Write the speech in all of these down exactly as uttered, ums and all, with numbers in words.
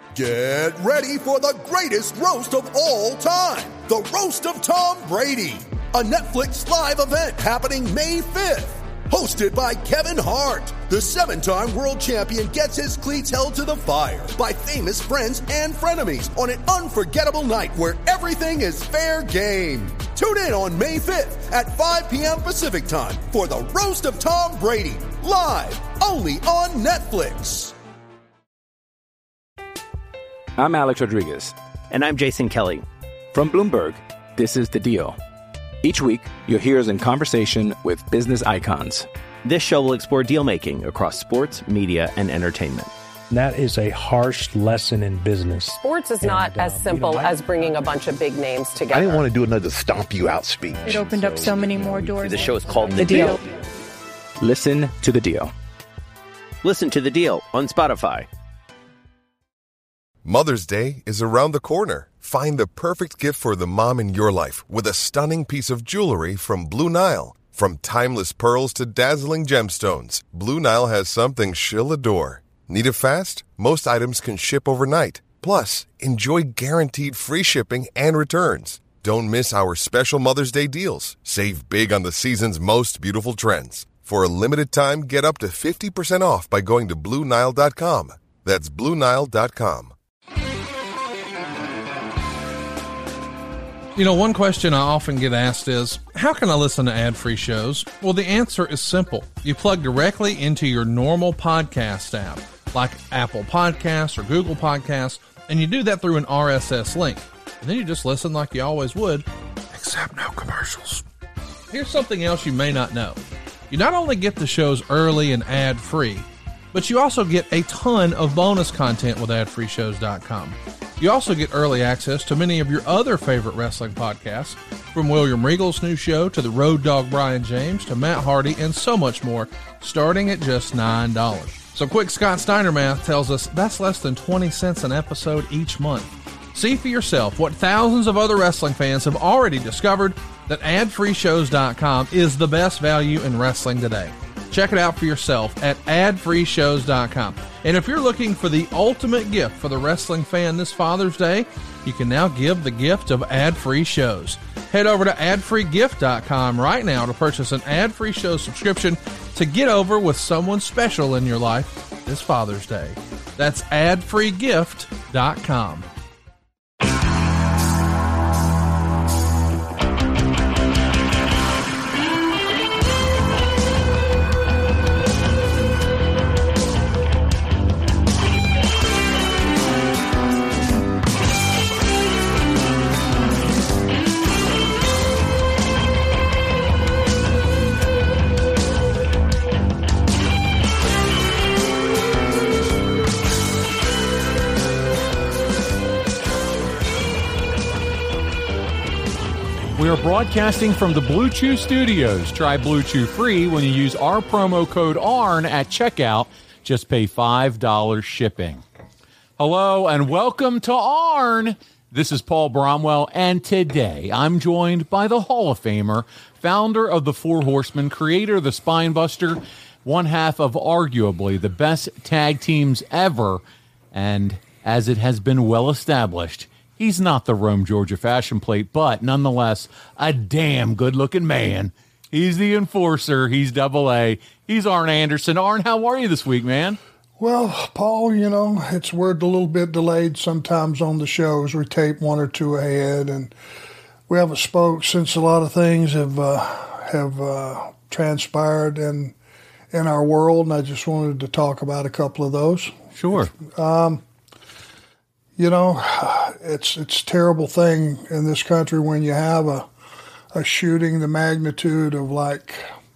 Get ready for the greatest roast of all time, the Roast of Tom Brady, a Netflix live event happening May fifth. Hosted by Kevin Hart, the seven-time world champion gets his cleats held to the fire by famous friends and frenemies on an unforgettable night where everything is fair game. Tune in on May fifth at five p.m. Pacific time for the Roast of Tom Brady, live only on Netflix. I'm Alex Rodriguez. And I'm Jason Kelly. From Bloomberg, this is The Deal. Each week, you'll hear us in conversation with business icons. This show will explore deal-making across sports, media, and entertainment. That is a harsh lesson in business. Sports is and, not uh, as simple you know, as bringing a bunch of big names together. I didn't want to do another stomp you out speech. It opened so, up so many more doors. The show is called The, the deal. deal. Listen to The Deal. Listen to The Deal on Spotify. Mother's Day is around the corner. Find the perfect gift for the mom in your life with a stunning piece of jewelry from Blue Nile. From timeless pearls to dazzling gemstones, Blue Nile has something she'll adore. Need it fast? Most items can ship overnight. Plus, enjoy guaranteed free shipping and returns. Don't miss our special Mother's Day deals. Save big on the season's most beautiful trends. For a limited time, get up to fifty percent off by going to Blue Nile dot com. That's Blue Nile dot com. You know, one question I often get asked is, how can I listen to ad-free shows? Well, the answer is simple. You plug directly into your normal podcast app, like Apple Podcasts or Google Podcasts, and you do that through an R S S link. And then you just listen like you always would, except no commercials. Here's something else you may not know. You not only get the shows early and ad-free, but you also get a ton of bonus content with ad free shows dot com. You also get early access to many of your other favorite wrestling podcasts, from William Regal's new show to the Road Dogg Brian James to Matt Hardy and so much more, starting at just nine dollars. So quick Scott Steiner math tells us that's less than twenty cents an episode each month. See for yourself what thousands of other wrestling fans have already discovered, that ad free shows dot com is the best value in wrestling today. Check it out for yourself at ad free shows dot com. And if you're looking for the ultimate gift for the wrestling fan this Father's Day, you can now give the gift of ad-free shows. Head over to ad free gift dot com right now to purchase an ad-free show subscription to get over with someone special in your life this Father's Day. That's ad free gift dot com. We are broadcasting from the Blue Chew Studios. Try Blue Chew free when you use our promo code A R N at checkout. Just pay five dollars shipping. Hello and welcome to A R N. This is Paul Bromwell, and today I'm joined by the Hall of Famer, founder of the Four Horsemen, creator of the Spine Buster, one half of arguably the best tag teams ever, and as it has been well established, he's not the Rome, Georgia fashion plate, but nonetheless, a damn good-looking man. He's the enforcer. He's double A. He's Arn Anderson. Arn, how are you this week, man? Well, Paul, you know, it's we're a little bit delayed sometimes on the shows. We tape one or two ahead, and we haven't spoke since a lot of things have uh, have uh, transpired in, in our world, and I just wanted to talk about a couple of those. Sure. Um, You know, it's it's a terrible thing in this country when you have a a shooting the magnitude of like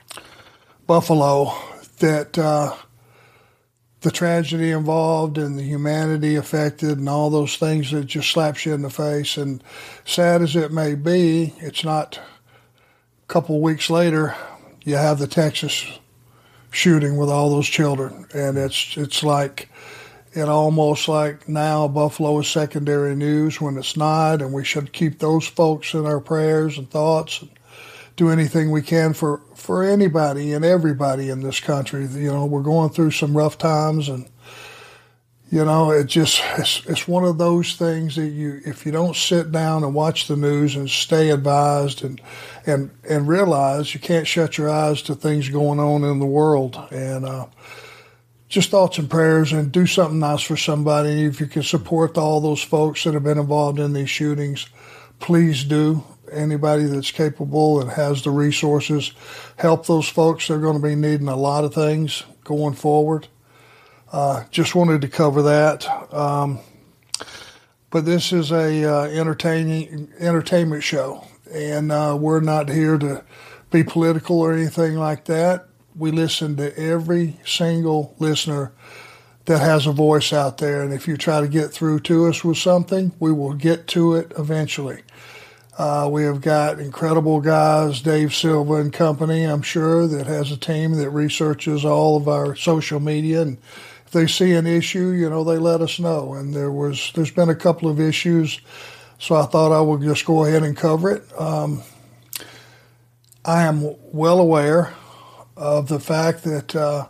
Buffalo, that uh, the tragedy involved and the humanity affected and all those things that just slaps you in the face. And sad as it may be, it's not a couple of weeks later you have the Texas shooting with all those children, and it's it's like. It almost like now Buffalo is secondary news when it's not, and we should keep those folks in our prayers and thoughts and do anything we can for, for anybody and everybody in this country. You know, we're going through some rough times, and, You know, it just it's, it's one of those things that you, if you don't sit down and watch the news and stay advised and and and realize you can't shut your eyes to things going on in the world. And uh, just thoughts and prayers, and do something nice for somebody. If you can support all those folks that have been involved in these shootings, please do. Anybody that's capable and has the resources, help those folks. They're going to be needing a lot of things going forward. Uh, just wanted to cover that. Um, but this is a uh, entertaining entertainment show, and uh, we're not here to be political or anything like that. We listen to every single listener that has a voice out there, and if you try to get through to us with something, we will get to it eventually. Uh, we have got incredible guys, Dave Silva and company, I'm sure, that has a team that researches all of our social media, and if they see an issue, you know, they let us know. And there was, there's been a couple of issues, so I thought I would just go ahead and cover it. Um, I am well aware of the fact that uh,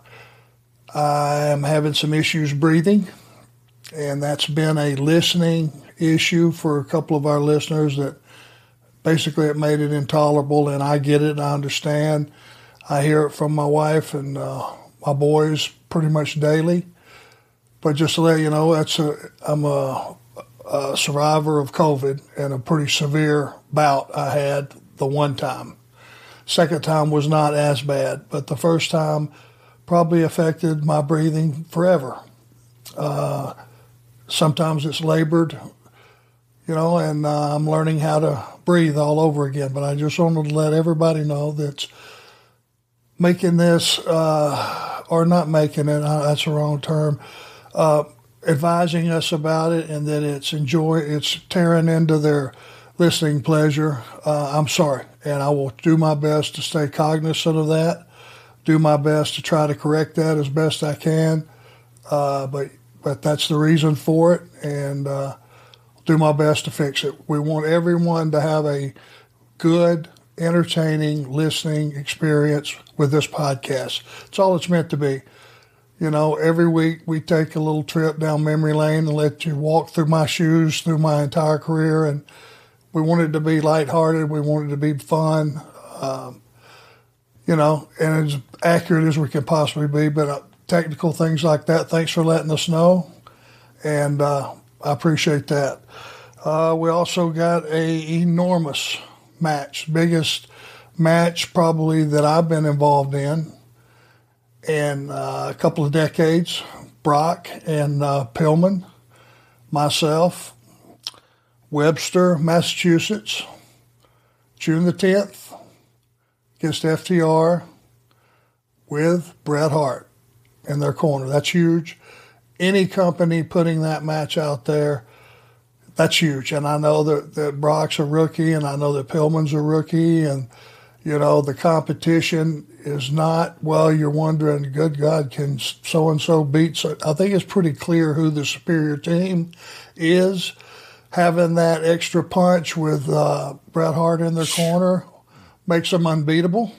I am having some issues breathing, and that's been a listening issue for a couple of our listeners that basically it made it intolerable, and I get it and I understand. I hear it from my wife and uh, my boys pretty much daily. But just to let you know, that's a, I'm a, a survivor of COVID, and a pretty severe bout I had the one time. Second time was not as bad, but the first time probably affected my breathing forever. Uh, sometimes it's labored, you know, and uh, I'm learning how to breathe all over again. But I just wanted to let everybody know that's making this, uh, or not making it, uh, that's the wrong term, uh, advising us about it, and that it's enjoy, it's tearing into their listening pleasure. Uh, I'm sorry, and I will do my best to stay cognizant of that, do my best to try to correct that as best I can. Uh, but but that's the reason for it, and uh, do my best to fix it. We want everyone to have a good, entertaining listening experience with this podcast. It's all it's meant to be. You know, every week we take a little trip down memory lane and let you walk through my shoes through my entire career, and we want it to be lighthearted. We want it to be fun, um, you know, and as accurate as we can possibly be. But uh, technical things like that, thanks for letting us know, and uh, I appreciate that. Uh, we also got a enormous match, biggest match probably that I've been involved in in uh, a couple of decades. Brock and uh, Pillman, myself, Webster, Massachusetts, June the tenth, against F T R with Bret Hart in their corner. That's huge. Any company putting that match out there, that's huge. And I know that, that Brock's a rookie, and I know that Pillman's a rookie, and, you know, the competition is not, well, you're wondering, good God, can so-and-so beat so? I think it's pretty clear who the superior team is. Having that extra punch with uh, Bret Hart in their corner makes them unbeatable.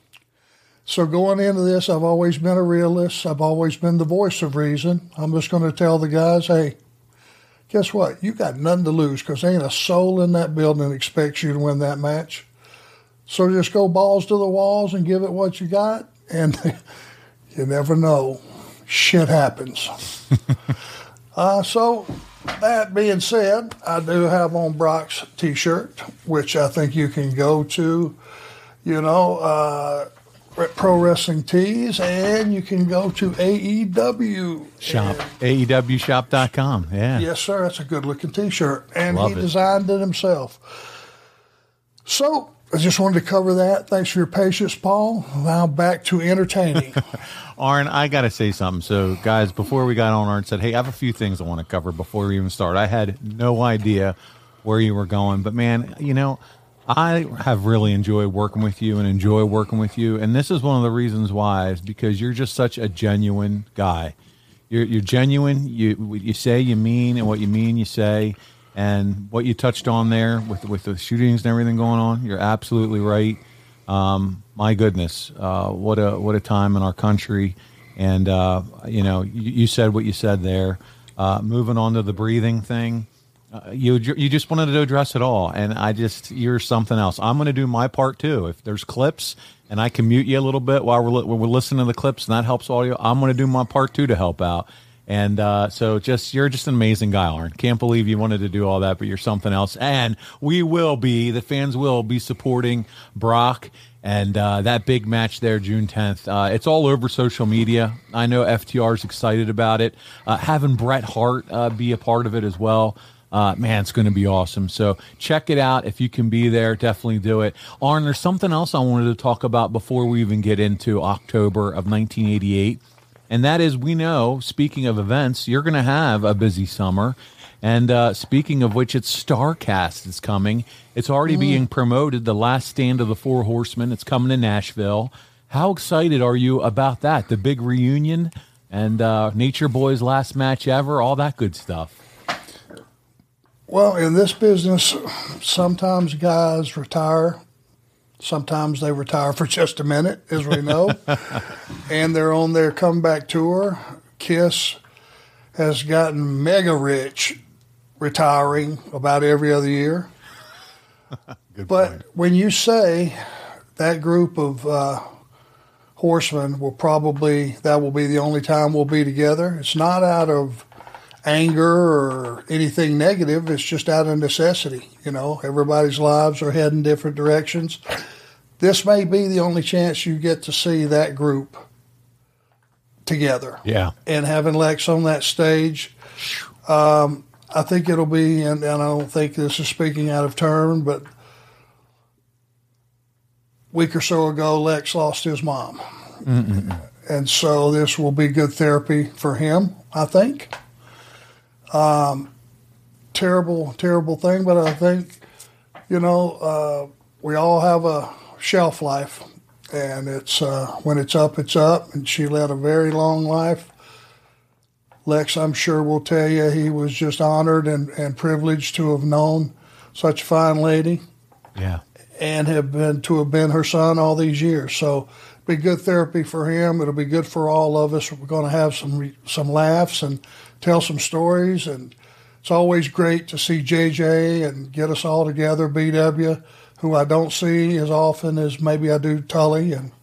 So going into this, I've always been a realist. I've always been the voice of reason. I'm just going to tell the guys, hey, guess what? You got nothing to lose, because there ain't a soul in that building that expects you to win that match. So just go balls to the walls and give it what you got, and you never know. Shit happens. uh, so that being said, I do have on Brock's T-shirt, which I think you can go to, you know, uh, Pro Wrestling Tees, and you can go to A E W Shop, A E W shop dot com. Yeah. Yes, sir. That's a good-looking T-shirt, and Love he it. designed it himself. So I just wanted to cover that. Thanks for your patience, Paul. Now back to entertaining. Arn, I got to say something. So, guys, before we got on, Arn said, hey, I have a few things I want to cover before we even start. I had no idea where you were going. But, man, you know, I have really enjoyed working with you and enjoy working with you. And this is one of the reasons why, is because you're just such a genuine guy. You're, you're genuine. You, what you say, you mean, and what you mean, you say. And what you touched on there with with the shootings and everything going on, you're absolutely right. Um, my goodness, uh, what a what a time in our country. And uh, you know, you, you said what you said there. uh, moving on to the breathing thing. Uh, you you just wanted to address it all, and I just you're something else. I'm going to do my part too. If there's clips and I can mute you a little bit while we're when we're listening to the clips, and that helps audio, I'm going to do my part too to help out. And uh, so just you're just an amazing guy, Arn. Can't believe you wanted to do all that, but you're something else. And we will be the fans will be supporting Brock and uh, that big match there, June tenth. Uh, it's all over social media. I know F T R is excited about it. Uh, having Bret Hart uh, be a part of it as well. Uh, man, it's going to be awesome. So check it out. If you can be there, definitely do it. Arn, there's something else I wanted to talk about before we even get into October of nineteen eighty-eight. And that is, we know, speaking of events, you're going to have a busy summer. And uh, speaking of which, it's StarCast is coming. It's already mm. being promoted, The Last Stand of the Four Horsemen. It's coming to Nashville. How excited are you about that? The big reunion and uh, Nature Boy's last match ever, all that good stuff. Well, in this business, sometimes guys retire. Sometimes they retire for just a minute, as we know. And they're on their comeback tour. Kiss has gotten mega rich retiring about every other year. Good but point. When you say that group of uh, horsemen will probably, that will be the only time we'll be together, it's not out of anger or anything negative. It's just out of necessity. You know, everybody's lives are heading different directions. This may be the only chance you get to see that group together. Yeah. And having Lex on that stage, um, I think it'll be, and, and I don't think this is speaking out of turn, but a week or so ago, Lex lost his mom. Mm-mm. And so this will be good therapy for him, I think. Um, terrible, terrible thing, but I think, you know, uh, we all have a shelf life, and it's uh, when it's up, it's up, and she led a very long life. Lex, I'm sure, will tell you he was just honored and, and privileged to have known such a fine lady. Yeah. And have been to have been her son all these years. So it'll be good therapy for him. It'll be good for all of us. We're going to have some some laughs and tell some stories, and it's always great to see J J and get us all together, B W, who I don't see as often as maybe I do Tully. And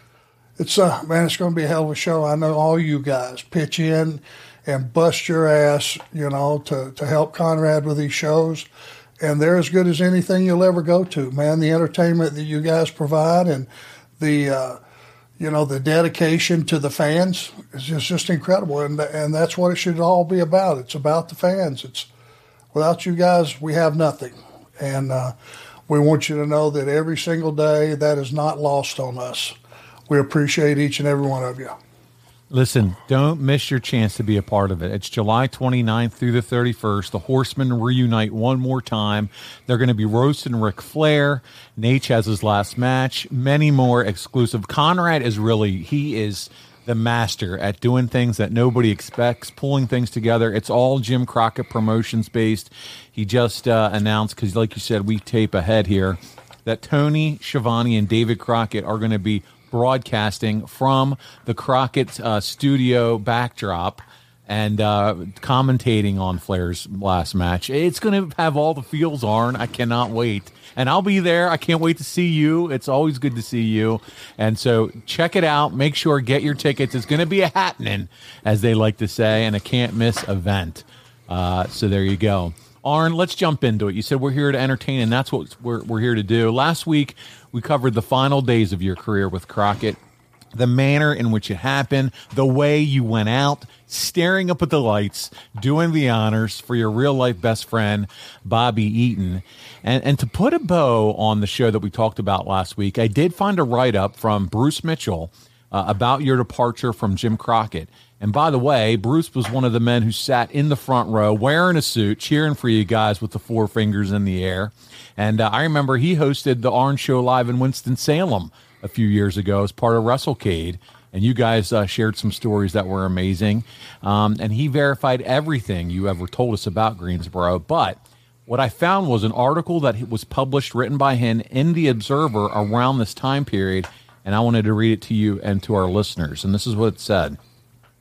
it's, uh, man, it's going to be a hell of a show. I know all you guys pitch in and bust your ass, you know, to, to help Conrad with these shows. And they're as good as anything you'll ever go to, man. The entertainment that you guys provide and the, uh, you know, the dedication to the fans is just, just incredible. And and that's what it should all be about. It's about the fans. It's without you guys, we have nothing. And uh, we want you to know that every single day that is not lost on us. We appreciate each and every one of you. Listen, don't miss your chance to be a part of it. It's July twenty-ninth through the thirty-first. The Horsemen reunite one more time. They're going to be roasting Ric Flair. Nate has his last match. Many more exclusive. Conrad is really, he is the master at doing things that nobody expects, pulling things together. It's all Jim Crockett Promotions based. He just uh, announced, because like you said, we tape ahead here, that Tony Schiavone and David Crockett are going to be broadcasting from the Crockett uh, studio backdrop and uh, commentating on Flair's last match. It's going to have all the feels, Arn. I cannot wait. And I'll be there. I can't wait to see you. It's always good to see you. And so check it out. Make sure, get your tickets. It's going to be a happening, as they like to say, and a can't-miss event. Uh, so there you go. Arn, let's jump into it. You said we're here to entertain, and that's what we're, we're here to do. Last week, we covered the final days of your career with Crockett, the manner in which it happened, the way you went out, staring up at the lights, doing the honors for your real-life best friend, Bobby Eaton. And, and to put a bow on the show that we talked about last week, I did find a write-up from Bruce Mitchell uh, about your departure from Jim Crockett. And by the way, Bruce was one of the men who sat in the front row wearing a suit, cheering for you guys with the four fingers in the air. And uh, I remember he hosted the Arn Show live in Winston-Salem a few years ago as part of WrestleCade. And you guys uh, shared some stories that were amazing. Um, and he verified everything you ever told us about Greensboro. But what I found was an article that was published, written by him in The Observer around this time period. And I wanted to read it to you and to our listeners. And this is what it said.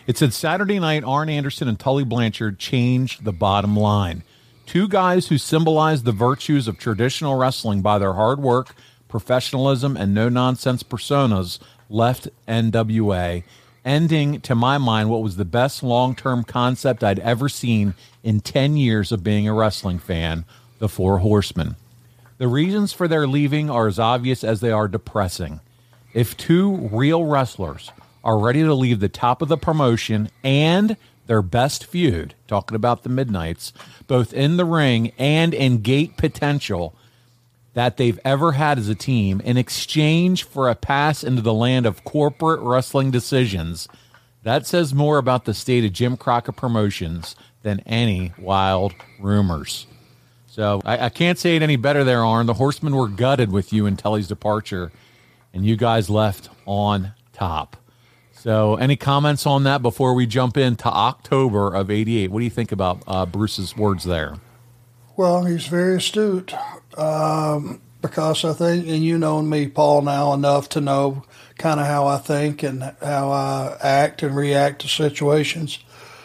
It said Saturday night, Arn Anderson and Tully Blanchard changed the bottom line. Two guys who symbolize the virtues of traditional wrestling by their hard work, professionalism, and no-nonsense personas left N W A, ending, to my mind, what was the best long-term concept I'd ever seen in ten years of being a wrestling fan, the Four Horsemen. The reasons for their leaving are as obvious as they are depressing. If two real wrestlers are ready to leave the top of the promotion and their best feud, talking about the Midnights, both in the ring and in gate potential that they've ever had as a team, in exchange for a pass into the land of corporate wrestling decisions, that says more about the state of Jim Crockett Promotions than any wild rumors. So I, I can't say it any better there, Arn. The Horsemen were gutted with you and Tully's departure, and you guys left on top. So any comments on that before we jump into October of eighty-eight? What do you think about uh, Bruce's words there? Well, he's very astute um, because I think, and you know me, Paul, now enough to know kind of how I think and how I act and react to situations.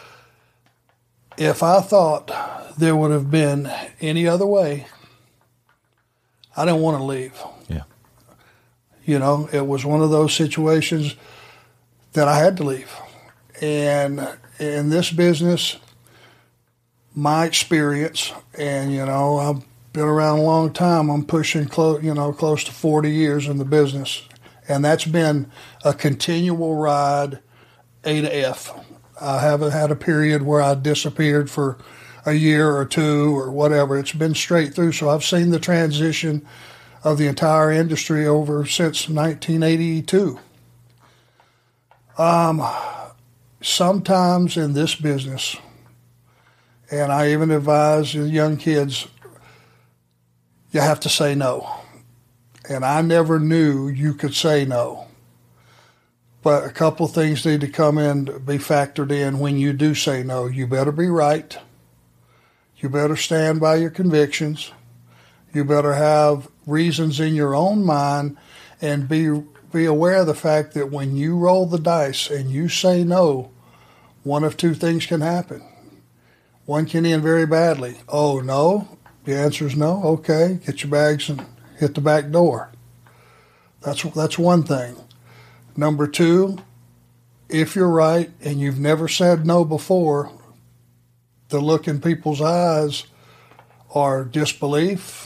If I thought there would have been any other way, I didn't want to leave. Yeah. You know, it was one of those situations that I had to leave. And in this business, my experience, and, you know, I've been around a long time. I'm pushing close, you know, close to forty years in the business. And that's been a continual ride, A to F. I haven't had a period where I disappeared for a year or two or whatever. It's been straight through. So I've seen the transition of the entire industry over since nineteen eighty-two. Um, sometimes in this business, and I even advise the young kids, you have to say no. And I never knew you could say no. But a couple of things need to come in, to be factored in when you do say no. You better be right. You better stand by your convictions. You better have reasons in your own mind, and be be aware of the fact that when you roll the dice and you say no, one of two things can happen. One can end very badly. Oh, no? The answer is no? Okay, get your bags and hit the back door. That's that's one thing. Number two, if you're right and you've never said no before, the look in people's eyes are disbelief,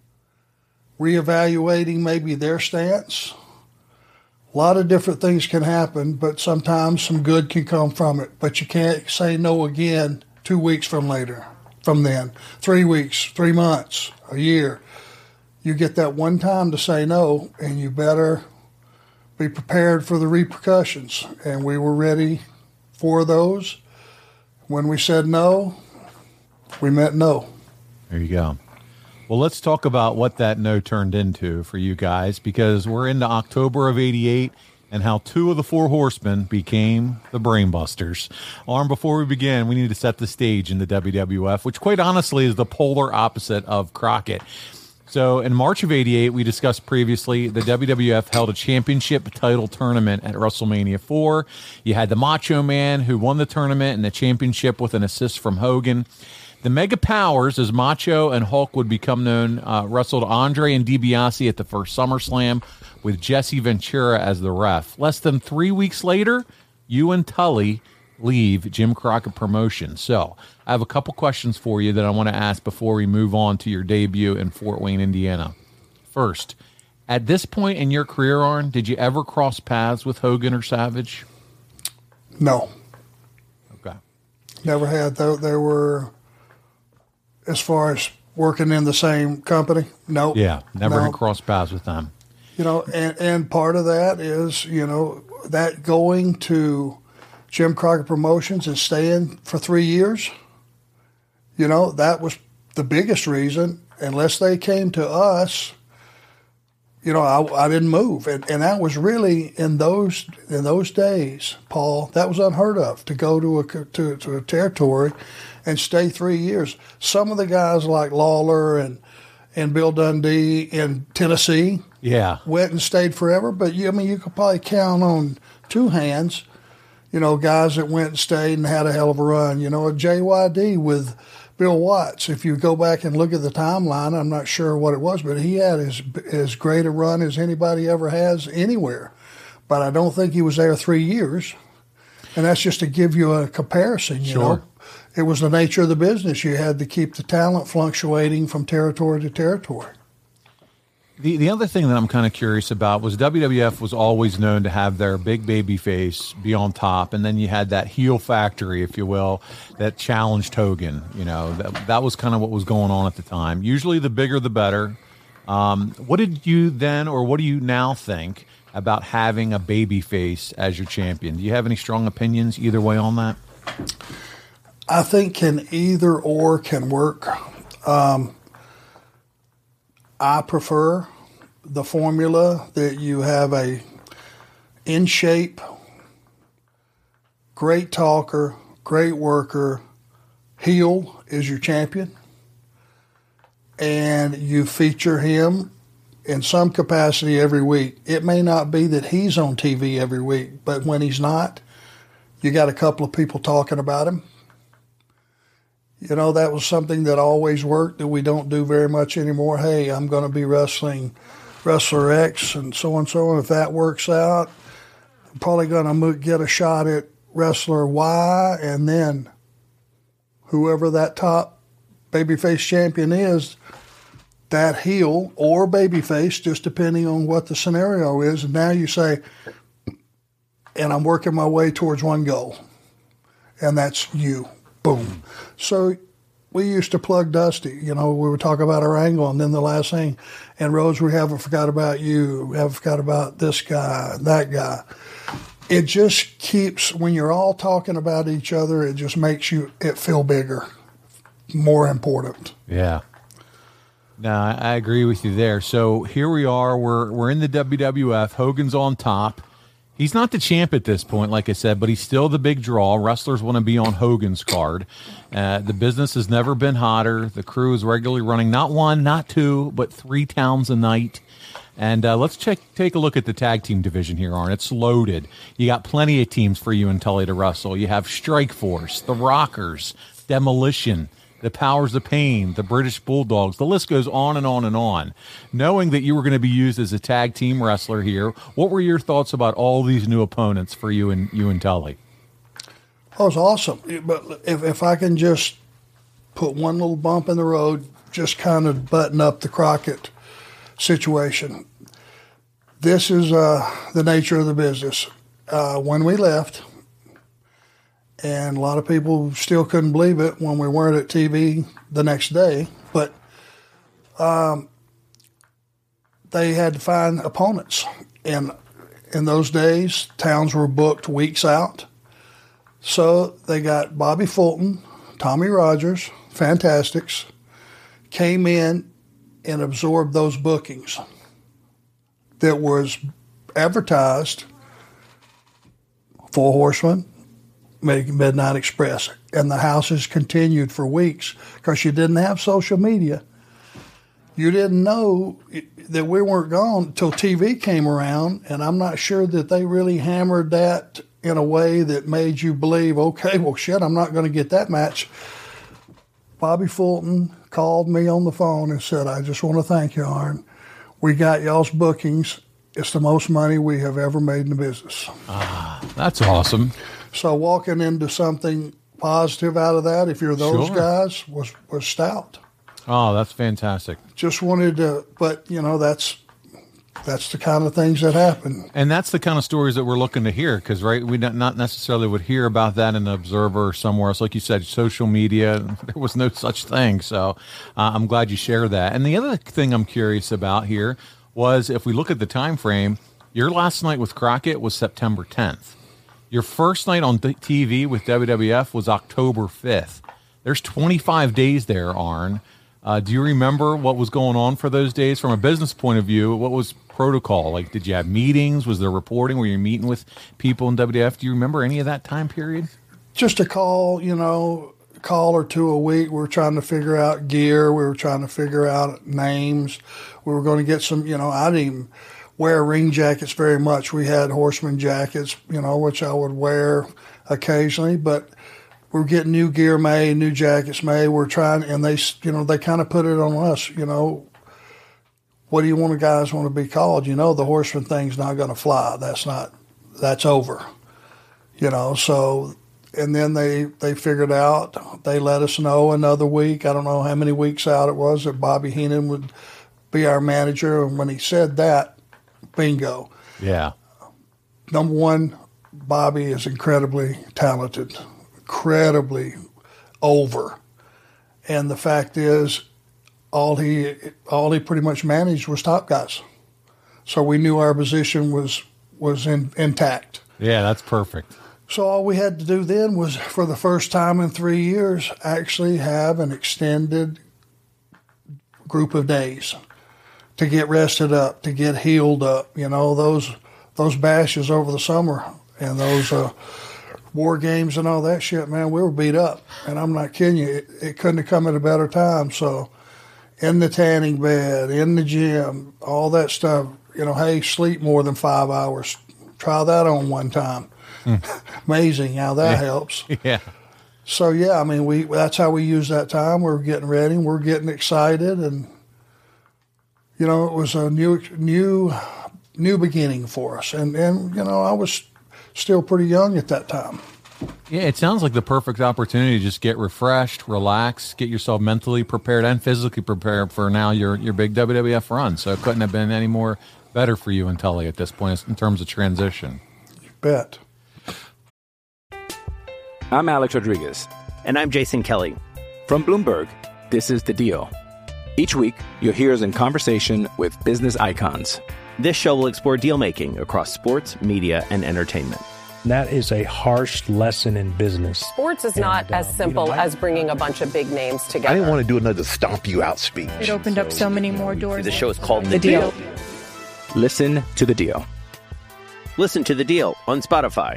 reevaluating maybe their stance. A lot of different things can happen, but sometimes some good can come from it. But you can't say no again two weeks from later, from then, three weeks, three months, a year. You get that one time to say no, and you better be prepared for the repercussions. And we were ready for those. When we said no, we meant no. There you go. Well, let's talk about what that no turned into for you guys, because we're into October of eighty-eight and how two of the Four Horsemen became the Brainbusters. Arn, before we begin, we need to set the stage in the W W F, which quite honestly is the polar opposite of Crockett. So in March of eighty-eight, we discussed previously, the W W F held a championship title tournament at WrestleMania four. You had the Macho Man, who won the tournament and the championship with an assist from Hogan. The Mega Powers, as Macho and Hulk would become known, uh, wrestled Andre and DiBiase at the first SummerSlam with Jesse Ventura as the ref. Less than three weeks later, you and Tully leave Jim Crockett Promotions. So I have a couple questions for you that I want to ask before we move on to your debut in Fort Wayne, Indiana. First, at this point in your career, Arn, did you ever cross paths with Hogan or Savage? No. Okay. Never had. Though there were, as far as working in the same company, no. Yeah, never no. had crossed paths with them. You know, and, and part of that is, you know, that going to Jim Crockett Promotions and staying for three years, you know, that was the biggest reason. Unless they came to us, you know, I, I didn't move. And, and that was really, in those in those days, Paul, that was unheard of, to go to a, to, to a territory and stay three years. Some of the guys like Lawler and, and Bill Dundee in Tennessee yeah. went and stayed forever. But, you, I mean, you could probably count on two hands, you know, guys that went and stayed and had a hell of a run. You know, a J Y D with Bill Watts. If you go back and look at the timeline, I'm not sure what it was, but he had as, as great a run as anybody ever has anywhere. But I don't think he was there three years. And that's just to give you a comparison, you Sure. know. It was the nature of the business. You had to keep the talent fluctuating from territory to territory. The the other thing that I'm kind of curious about was W W F was always known to have their big baby face be on top, and then you had that heel factory, if you will, that challenged Hogan. You know, that, that was kind of what was going on at the time. Usually the bigger the better. Um, what did you then, or what do you now think about having a baby face as your champion? Do you have any strong opinions either way on that? I think can either or can work. Um, I prefer the formula that you have a in shape, great talker, great worker, heel is your champion, and you feature him in some capacity every week. It may not be that he's on T V every week, but when he's not, you got a couple of people talking about him. You know, that was something that always worked that we don't do very much anymore. Hey, I'm going to be wrestling Wrestler X and so and so. And if that works out, I'm probably going to get a shot at Wrestler Y. And then whoever that top babyface champion is, that heel or babyface, just depending on what the scenario is. And now you say, and I'm working my way towards one goal, and that's you. Boom. So we used to plug Dusty. You know, we would talk about our angle, and then the last thing, and Rose, we haven't forgot about you. We haven't forgot about this guy, that guy. It just keeps, when you're all talking about each other, it just makes you it feel bigger, more important. Yeah. No, I I agree with you there. So here we are. We're we're in the W W F. Hogan's on top. He's not the champ at this point, like I said, but he's still the big draw. Wrestlers want to be on Hogan's card. Uh, the business has never been hotter. The crew is regularly running not one, not two, but three towns a night. And uh, let's check, take a look at the tag team division here, Arn. It's loaded. You got plenty of teams for you and Tully to wrestle. You have Strike Force, the Rockers, Demolition, the Powers of Pain, the British Bulldogs. The list goes on and on and on. Knowing that you were going to be used as a tag team wrestler here, what were your thoughts about all these new opponents for you and you and Tully? Oh, it's awesome. But if, if I can just put one little bump in the road, just kind of button up the Crockett situation. This is uh, the nature of the business. Uh, when we left, and a lot of people still couldn't believe it when we weren't at T V the next day, but um, they had to find opponents. And in those days, towns were booked weeks out. So they got Bobby Fulton, Tommy Rogers, Fantastics, came in and absorbed those bookings that was advertised. Four Horsemen, Midnight Express, and the houses continued for weeks because you didn't have social media. You didn't know that we weren't gone until T V came around, and I'm not sure that they really hammered that in a way that made you believe, okay, well, shit, I'm not going to get that match. Bobby Fulton called me on the phone and said, I just want to thank you, Arn. We got y'all's bookings. It's the most money we have ever made in the business. Ah, that's awesome. So walking into something positive out of that, if you're those Sure. guys, was, was stout. Oh, that's fantastic. Just wanted to, but, you know, that's that's the kind of things that happen. And that's the kind of stories that we're looking to hear because, right, we not not necessarily would hear about that in the Observer or somewhere else. Like you said, social media, there was no such thing. So uh, I'm glad you share that. And the other thing I'm curious about here was if we look at the time frame, your last night with Crockett was September tenth. Your first night on T V with W W F was October fifth. There's twenty-five days there, Arn. Uh, do you remember what was going on for those days from a business point of view? What was protocol? Like, did you have meetings? Was there reporting? Were you meeting with people in W W F? Do you remember any of that time period? Just a call, you know, a call or two a week. We were trying to figure out gear. We were trying to figure out names. We were going to get some, you know, I didn't even, wear ring jackets very much. We had horseman jackets, you know, which I would wear occasionally, but we're getting new gear made, new jackets made. We're trying, and they, you know, they kind of put it on us, you know. What do you want the guys want to be called? You know, the horseman thing's not going to fly. That's not, that's over, you know. So, and then they, they figured out, they let us know another week, I don't know how many weeks out it was, that Bobby Heenan would be our manager. And when he said that, bingo. Yeah. Number one, Bobby is incredibly talented, incredibly over. And the fact is, all he all he pretty much managed was top guys. So we knew our position was was in, intact. Yeah, that's perfect. So all we had to do then was, for the first time in three years, actually have an extended group of days to get rested up, to get healed up. You know, those those bashes over the summer and those uh, war games and all that shit, man, we were beat up. And I'm not kidding you. It, it couldn't have come at a better time. So in the tanning bed, in the gym, all that stuff, you know, hey, sleep more than five hours. Try that on one time. Mm. Amazing how that yeah. helps. Yeah. So, yeah, I mean, we that's how we use that time. We're getting ready. We're getting excited. And, you know, it was a new new, new beginning for us. And, and, you know, I was still pretty young at that time. Yeah, it sounds like the perfect opportunity to just get refreshed, relax, get yourself mentally prepared and physically prepared for now your your big W W F run. So it couldn't have been any more better for you and Tully at this point in terms of transition. You bet. I'm Alex Rodriguez. And I'm Jason Kelly. From Bloomberg, this is The Deal. Each week, you'll hear us in conversation with business icons. This show will explore deal-making across sports, media, and entertainment. That is a harsh lesson in business. Sports is not and, uh, as simple you know, I, as bringing a bunch of big names together. I didn't want to do another stomp you out speech. It opened up so many more doors. The show is called The, The deal. Deal. Listen to The Deal. Listen to The Deal on Spotify.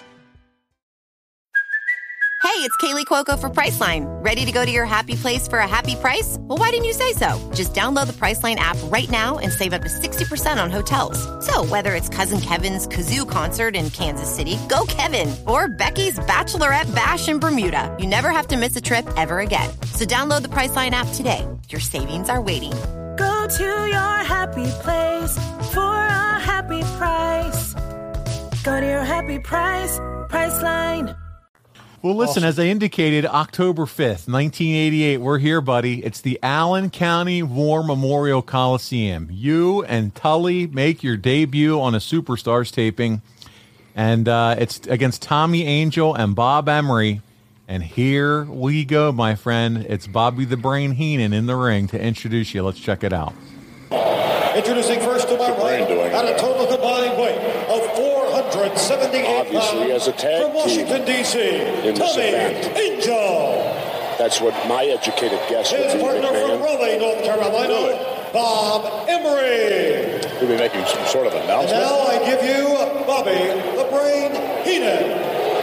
Hey, it's Kaylee Cuoco for Priceline. Ready to go to your happy place for a happy price? Well, why didn't you say so? Just download the Priceline app right now and save up to sixty percent on hotels. So whether it's Cousin Kevin's Kazoo Concert in Kansas City, go Kevin, or Becky's Bachelorette Bash in Bermuda, you never have to miss a trip ever again. So download the Priceline app today. Your savings are waiting. Go to your happy place for a happy price. Go to your happy price, Priceline. Well, listen, as I indicated, October fifth, nineteen eighty-eight, we're here, buddy. It's the Allen County War Memorial Coliseum. You and Tully make your debut on a Superstars taping, and uh, it's against Tommy Angel and Bob Emery. And here we go, my friend. It's Bobby the Brain Heenan in the ring to introduce you. Let's check it out. Introducing first to my right, at a total combined weight of four hundred seventy-eight Obviously, pounds, as a tag from Washington, D C, Tommy Angel. That's what my educated guess would His be, partner McMahon. from Raleigh, North Carolina, Bob Emery. We'll be making some sort of announcement. And now I give you Bobby the Brain Heenan.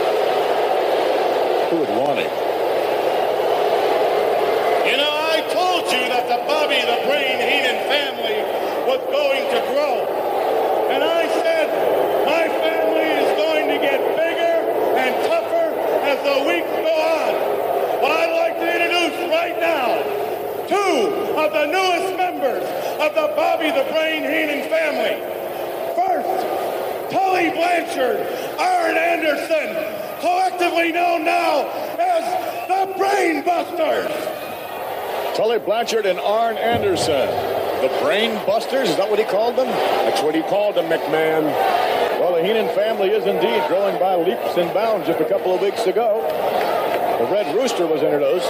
Who would want him? You know, I told you that the Bobby the Brain Heenan family was going to grow. And I said, my family is going to get bigger and tougher as the weeks go on. Well, I'd like to introduce right now two of the newest members of the Bobby the Brain Heenan family. First, Tully Blanchard, Arn Anderson, collectively known now as the Brain Busters. Tully Blanchard and Arn Anderson. The Brain Busters, is that what he called them? That's what he called them, McMahon. Well, the Heenan family is indeed growing by leaps and bounds. Just a couple of weeks ago, the Red Rooster was introduced.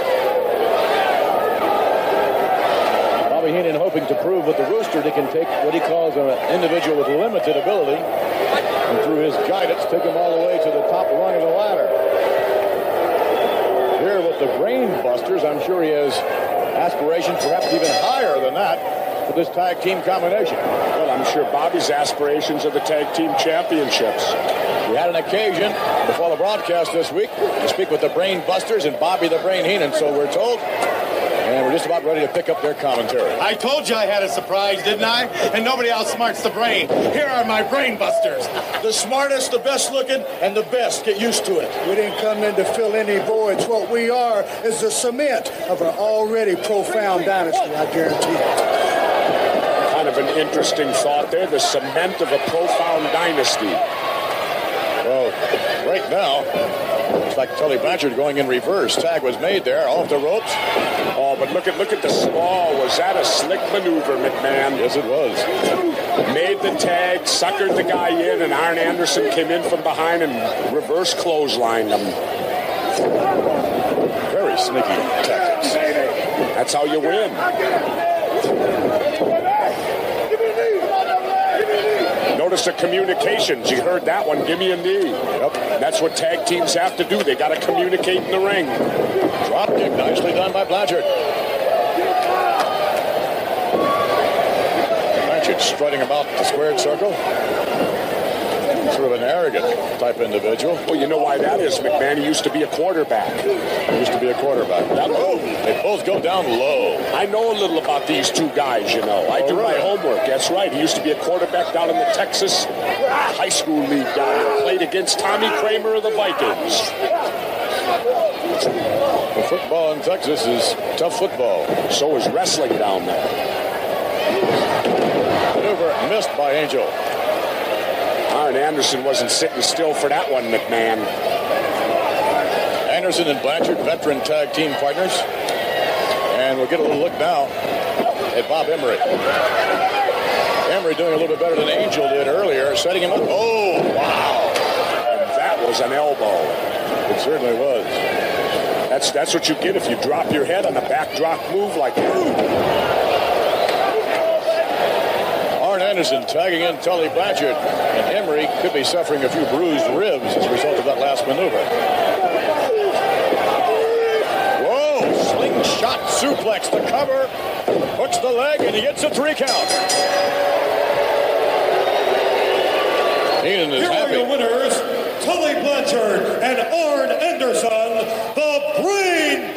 Bobby Heenan hoping to prove with the Rooster that he can take what he calls an individual with limited ability, and through his guidance, take him all the way to the top rung of the ladder. Here with the Brain Busters, I'm sure he has aspirations perhaps even higher than that with this tag team combination. Well, I'm sure Bobby's aspirations are the tag team championships. We had an occasion before the broadcast this week to speak with the Brain Busters and Bobby the Brain Heenan, so we're told. And we're just about ready to pick up their commentary. I told you I had a surprise, didn't I? And nobody outsmarts the brain. Here are my brain busters. The smartest, the best looking, and the best. Get used to it. We didn't come in to fill any voids. What we are is the cement of an already profound dynasty, I guarantee it. Kind of an interesting thought there, the cement of a profound dynasty. Well, right now, looks like Tully Blanchard going in reverse. Tag was made there, off the ropes. Oh, but look at look at the small. Was that a slick maneuver, McMahon? Yes, it was. Made the tag, suckered the guy in, and Arn Anderson came in from behind and reverse clotheslined him. Very sneaky tactics. That's how you win. Notice the communications. You heard that one. Give me a knee. Yep. That's what tag teams have to do. They got to communicate in the ring. Drop kick. Nicely done by Blanchard. Blanchard strutting about the squared circle. Sort of an arrogant type individual. Well, you know why that is, McMahon. He used to be a quarterback. He used to be a quarterback. That low. They both go down low. I know a little about these two guys, you know. I oh, do really? my homework. That's right. He used to be a quarterback down in the Texas high school league down there. Played against Tommy Kramer of the Vikings. Well, football in Texas is tough football. So is wrestling down there. Maneuver missed by Angel. Arn Anderson wasn't sitting still for that one, McMahon. Anderson and Blanchard, veteran tag team partners. And we'll get a little look now at Bob Emery. Emery doing a little bit better than Angel did earlier, setting him up. Oh, wow. And that was an elbow. It certainly was. That's, that's what you get if you drop your head on a backdrop move like that. Anderson tagging in Tully Blanchard, and Emery could be suffering a few bruised ribs as a result of that last maneuver. Whoa, slingshot suplex, the cover, hooks the leg, and he gets a three count. Heenan is Here happy. are your winners, Tully Blanchard and Arn Anderson, the Brain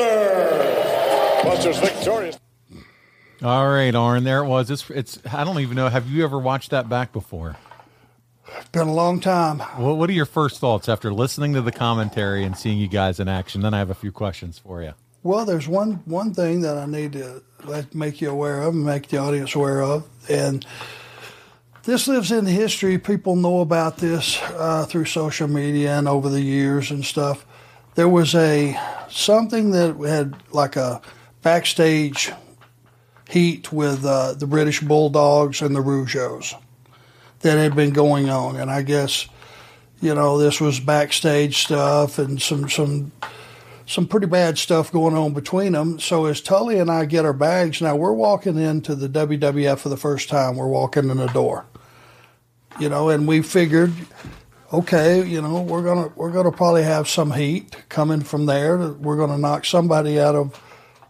Buster. Buster's victorious. All right, Arn, there it was. It's, it's. I don't even know. Have you ever watched that back before? It's been a long time. Well, what are your first thoughts after listening to the commentary and seeing you guys in action? Then I have a few questions for you. Well, there's one one thing that I need to let make you aware of and make the audience aware of, and this lives in history. People know about this uh, through social media and over the years and stuff. There was a something that had like a backstage heat with uh, the British Bulldogs and the Rougeaus that had been going on. And I guess, you know, this was backstage stuff and some some some pretty bad stuff going on between them. So as Tully and I get our bags, now we're walking into the W W F for the first time. We're walking in the door, you know, and we figured, okay, you know, we're gonna we're gonna probably have some heat coming from there. We're gonna knock somebody out of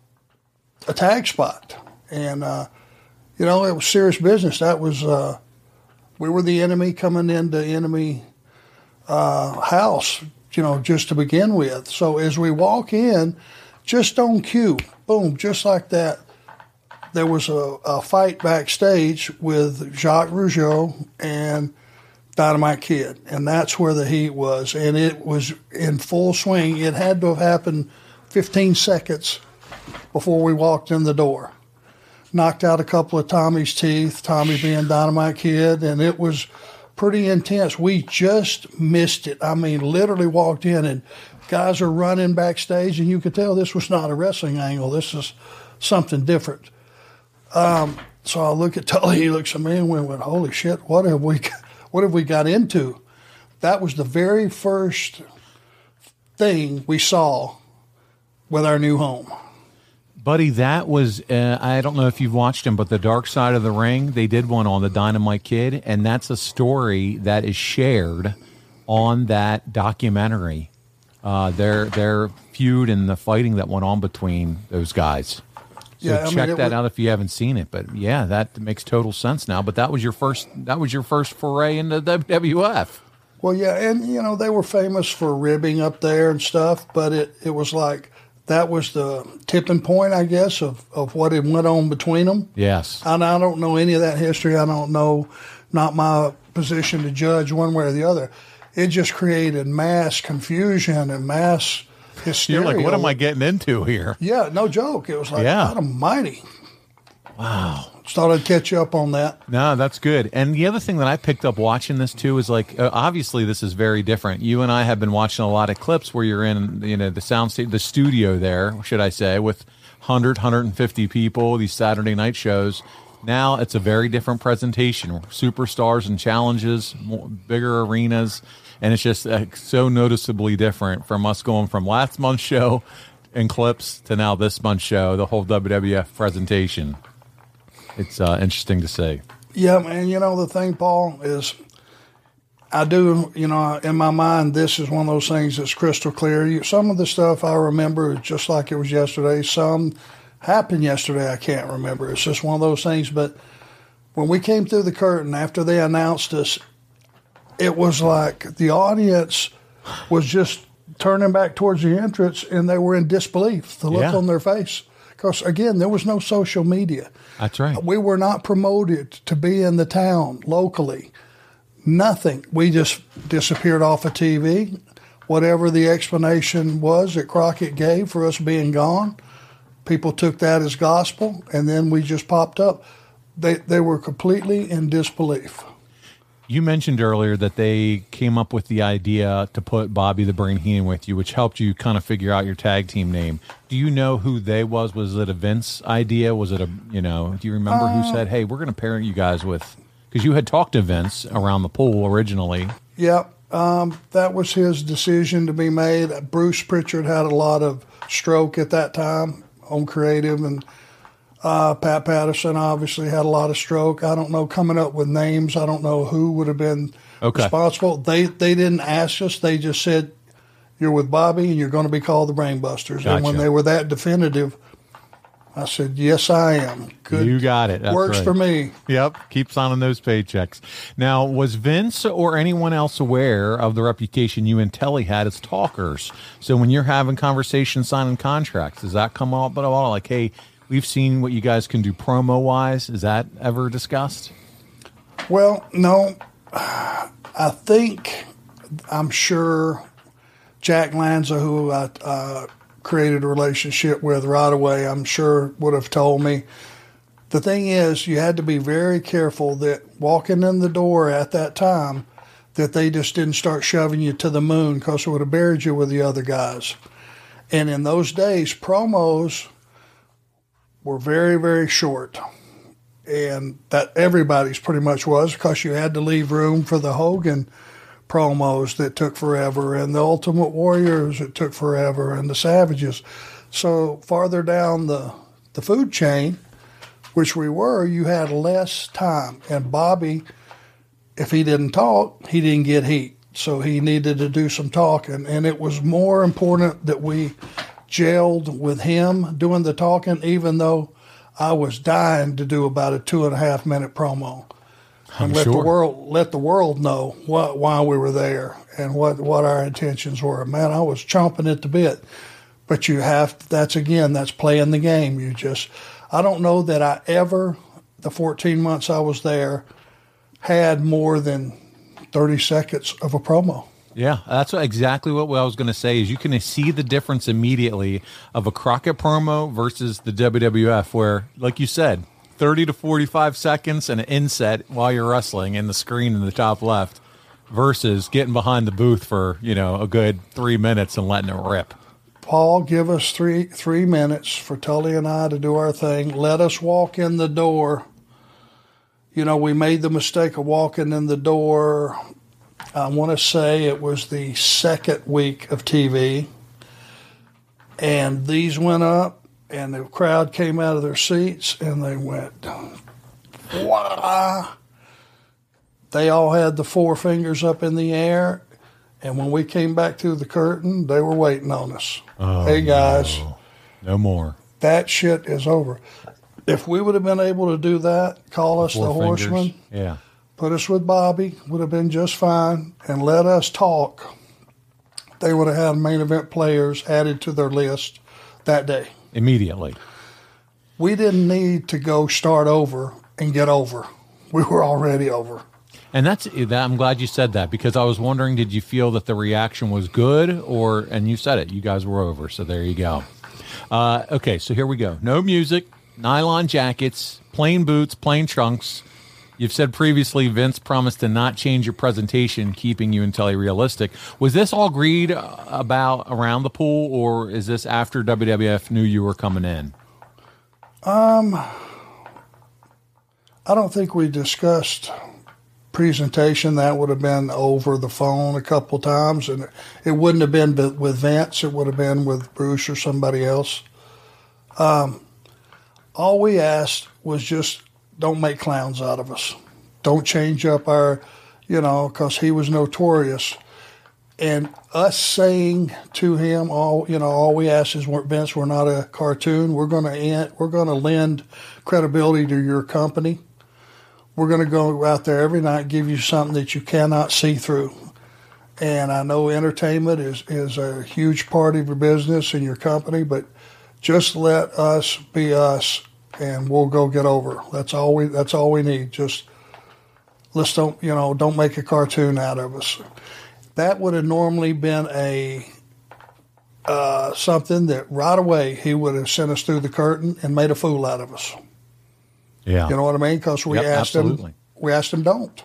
a tag spot. And, uh, you know, it was serious business. That was, uh, we were the enemy coming into enemy uh, house, you know, just to begin with. So as we walk in, just on cue, boom, just like that, there was a, a fight backstage with Jacques Rougeau and Dynamite Kid. And that's where the heat was. And it was in full swing. It had to have happened fifteen seconds before we walked in the door. Knocked out a couple of Tommy's teeth, Tommy being Dynamite Kid, and it was pretty intense. We just missed it. I mean, literally walked in, and guys are running backstage, and you could tell this was not a wrestling angle. This is something different. Um, so I look at Tully, he looks at me and we went, holy shit, what have we, what have we got into? That was the very first thing we saw with our new home. Buddy, that was, uh, I don't know if you've watched them, but The Dark Side of the Ring, they did one on the Dynamite Kid, and that's a story that is shared on that documentary. Uh, their their feud and the fighting that went on between those guys. So yeah, I check mean, that was, out if you haven't seen it. But yeah, that makes total sense now. But that was your first that was your first foray into W W F. Well, yeah, and you know, they were famous for ribbing up there and stuff, but it, it was like that was the tipping point, I guess, of, of what had went on between them. Yes. And I don't know any of that history. I don't know, not my position to judge one way or the other. It just created mass confusion and mass hysteria. You're like, what am I getting into here? Yeah, no joke. It was like, Yeah. God almighty. Wow. Just thought I'd catch you up on that. No, that's good. And the other thing that I picked up watching this too is like, uh, obviously this is very different. You and I have been watching a lot of clips where you're in, you know, the sound sta- the studio there, should I say, with one hundred, one hundred fifty people, these Saturday night shows. Now it's a very different presentation. Superstars and challenges, more, bigger arenas, and it's just uh, so noticeably different from us going from last month's show and clips to now this month's show, the whole W W F presentation. It's uh, interesting to see. Yeah, man, you know, the thing, Paul, is I do, you know, in my mind, this is one of those things that's crystal clear. You, some of the stuff I remember just like it was yesterday. Some happened yesterday I can't remember. It's just one of those things. But when we came through the curtain after they announced us, it was like the audience was just turning back towards the entrance, and they were in disbelief, the look Yeah. on their face. Because, again, there was no social media. That's right. We were not promoted to be in the town locally. Nothing. We just disappeared off of T V. Whatever the explanation was that Crockett gave for us being gone, people took that as gospel, and then we just popped up. They they were completely in disbelief. You mentioned earlier that they came up with the idea to put Bobby the Brain Heenan with you, which helped you kind of figure out your tag team name. Do you know who they was? Was it a Vince idea? Was it a, you know, do you remember Uh, who said, hey, we're going to pair you guys with, because you had talked to Vince around the pool originally. Yeah, um, that was his decision to be made. Bruce Pritchard had a lot of stroke at that time on creative, and Uh, Pat Patterson obviously had a lot of stroke. I don't know, coming up with names, I don't know who would have been Okay. responsible. They they didn't ask us. They just said, you're with Bobby and you're going to be called the Brainbusters. And when Gotcha. they were that definitive, I said, yes, I am. Good. You got it. That's Works right. for me. Yep. Keep signing those paychecks. Now, was Vince or anyone else aware of the reputation you and Telly had as talkers? So when you're having conversations, signing contracts, does that come up at all? Like, hey, we've seen what you guys can do promo-wise. Is that ever discussed? Well, no. I think, I'm sure Jack Lanza, who I uh, created a relationship with right away, I'm sure would have told me. The thing is, you had to be very careful that walking in the door at that time, that they just didn't start shoving you to the moon, because it would have buried you with the other guys. And in those days, promos were very, very short. And that everybody's pretty much was, because you had to leave room for the Hogan promos that took forever, and the Ultimate Warriors that took forever, and the Savages. So farther down the, the food chain, which we were, you had less time. And Bobby, if he didn't talk, he didn't get heat. So he needed to do some talking. And it was more important that we gelled with him doing the talking, even though I was dying to do about a two and a half minute promo. I'm and let sure. the world let the world know what why we were there and what, what our intentions were. Man, I was chomping at the bit. But you have that's again, that's playing the game. You just I don't know that I ever, the fourteen months I was there, had more than thirty seconds of a promo. Yeah, that's what, exactly what I was going to say. Is you can see the difference immediately of a Crockett promo versus the W W F, where, like you said, thirty to forty-five seconds and an inset while you're wrestling in the screen in the top left, versus getting behind the booth for, you know, a good three minutes and letting it rip. Paul, give us three three minutes for Tully and I to do our thing. Let us walk in the door. You know, we made the mistake of walking in the door. I want to say it was the second week of T V. And these went up, and the crowd came out of their seats, and they went, wah. They all had the four fingers up in the air. And when we came back through the curtain, they were waiting on us. Oh, hey, guys. No. no more. That shit is over. If we would have been able to do that, call us Four the fingers. Horsemen, Yeah. put us with Bobby, would have been just fine, and let us talk, they would have had main event players added to their list that day. Immediately. We didn't need to go start over and get over. We were already over. And that's that, I'm glad you said that, because I was wondering, did you feel that the reaction was good, or, and you said it, you guys were over, so there you go. Uh, okay, so here we go. No music, nylon jackets, plain boots, plain trunks. You've said previously Vince promised to not change your presentation, keeping you entirely realistic. Was this all agreed about around the pool, or is this after W W F knew you were coming in? Um, I don't think we discussed presentation. That would have been over the phone a couple times, and it wouldn't have been with Vince. It would have been with Bruce or somebody else. Um, all we asked was just don't make clowns out of us. Don't change up our, you know, because he was notorious. And us saying to him, all you know, all we ask is, Vince, we're not a cartoon. We're going to we're going to lend credibility to your company. We're going to go out there every night, give you something that you cannot see through. And I know entertainment is, is a huge part of your business and your company, but just let us be us, and we'll go get over. That's all we. That's all we need. Just let's don't you know don't make a cartoon out of us. That would have normally been a uh, something that right away he would have sent us through the curtain and made a fool out of us. Yeah, you know what I mean? Because we yep, asked absolutely. him. We asked him don't.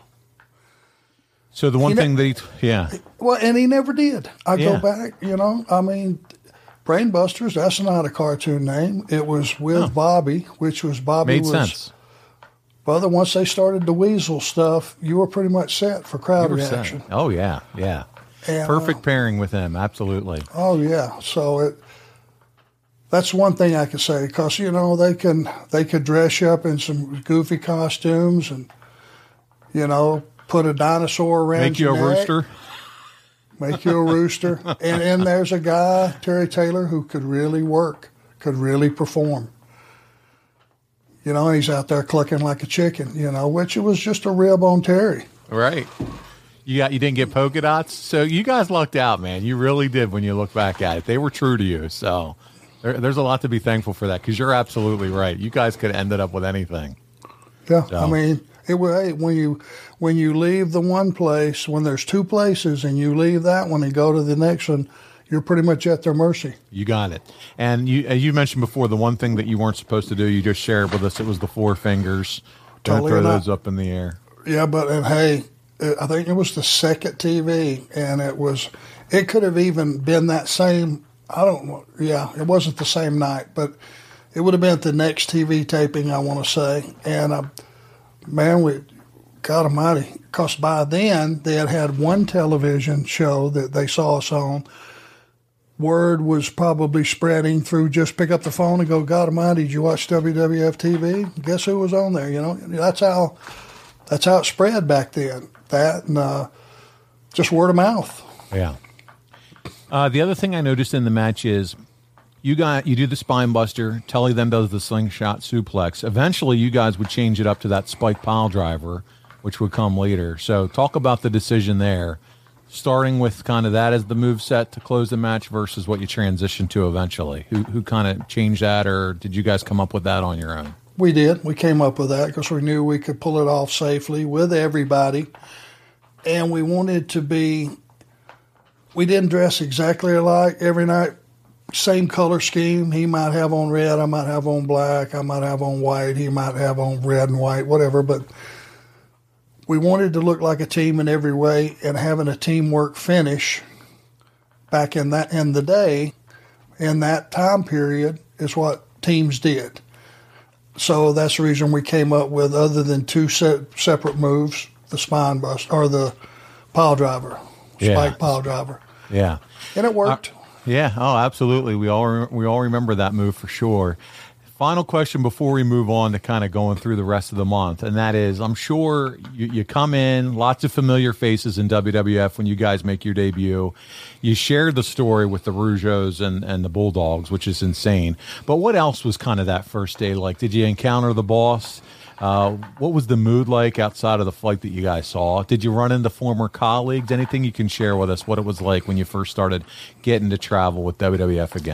So the one he thing ne- that he, yeah. Well, and he never did. I Yeah. go back. You know, I mean, Brainbusters. That's not a cartoon name. It was with Oh. Bobby, which was Bobby Made was. sense. Brother, once they started the weasel stuff, you were pretty much set for crowd You were set. reaction. Oh yeah, yeah. And, Perfect uh, pairing with him. Absolutely. Oh yeah, so it. That's one thing I could say, because you know they can they could dress you up in some goofy costumes and you know put a dinosaur around Make you your a neck, rooster. make you a rooster, and and there's a guy, Terry Taylor, who could really work, could really perform. You know, and he's out there clucking like a chicken. You know, which it was just a rib on Terry. Right. You got you didn't get polka dots, so you guys lucked out, man. You really did when you look back at it. They were true to you, so there, there's a lot to be thankful for that, because you're absolutely right. You guys could have ended up with anything. Yeah, So. I mean, it was hey, when you when you leave the one place, when there's two places, and you leave that one and go to the next one, you're pretty much at their mercy. You got it. And you as you mentioned before, the one thing that you weren't supposed to do, you just shared with us, it was the four fingers. Don't Totally throw not. those up in the air. Yeah, but and hey, I think it was the second T V, and it was it could have even been that same. I don't know. Yeah, it wasn't the same night, but it would have been at the next T V taping, I want to say. And uh, man, we God Almighty, because by then they had had one television show that they saw us on. Word was probably spreading through. Just pick up the phone and go, God Almighty, did you watch W W F T V? Guess who was on there? You know, that's how that's how it spread back then. That and uh, just word of mouth. Yeah. Uh, the other thing I noticed in the match is you got you do the spine buster. Tully then does the slingshot suplex. Eventually, you guys would change it up to that spike pile driver, which would come later. So talk about the decision there, starting with kind of that as the move set to close the match versus what you transitioned to eventually. Who who kind of changed that, or did you guys come up with that on your own? We did. We came up with that because we knew we could pull it off safely with everybody. And we wanted to be, we didn't dress exactly alike every night. Same color scheme. He might have on red, I might have on black, I might have on white, he might have on red and white, whatever. But we wanted to look like a team in every way, and having a teamwork finish back in that in the day, in that time period, is what teams did. So that's the reason we came up with, other than two se- separate moves, the spine bust or the pile driver, Yeah. spike pile driver, Yeah. and it worked. Uh, yeah. Oh, absolutely. We all re- we all remember that move for sure. Final question before we move on to kind of going through the rest of the month, and that is, I'm sure you, you come in, lots of familiar faces in W W F when you guys make your debut. You shared the story with the Rougeaus and, and the Bulldogs, which is insane. But what else was kind of that first day like? Did you encounter the boss? Uh, what was the mood like outside of the fight that you guys saw? Did you run into former colleagues? Anything you can share with us, what it was like when you first started getting to travel with W W F again?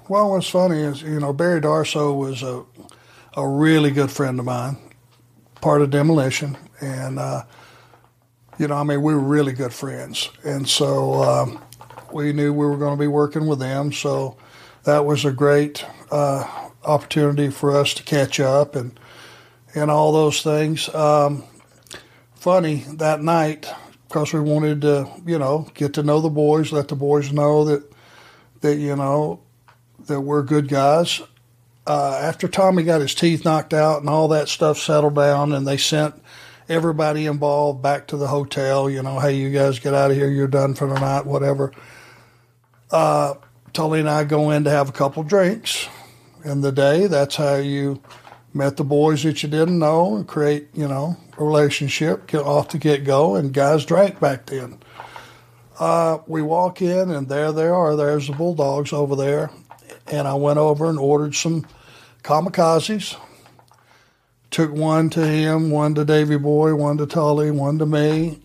Well, what's funny is, you know, Barry Darsow was a a really good friend of mine, part of Demolition, and uh, you know, I mean, we were really good friends, and so um, we knew we were going to be working with them, so that was a great uh, opportunity for us to catch up and and all those things. Um, funny, that night, because we wanted to, you know, get to know the boys, let the boys know that that you know that we're good guys. Uh, after Tommy got his teeth knocked out and all that stuff settled down, and they sent everybody involved back to the hotel, you know, hey, you guys get out of here, you're done for the night, whatever. Uh, Tully and I go in to have a couple drinks in the day. That's how you met the boys that you didn't know and create, you know, a relationship, get off the get-go, and guys drank back then. Uh, we walk in, and there they are. There's the Bulldogs over there. And I went over and ordered some kamikazes. Took one to him, one to Davy Boy, one to Tully, one to me.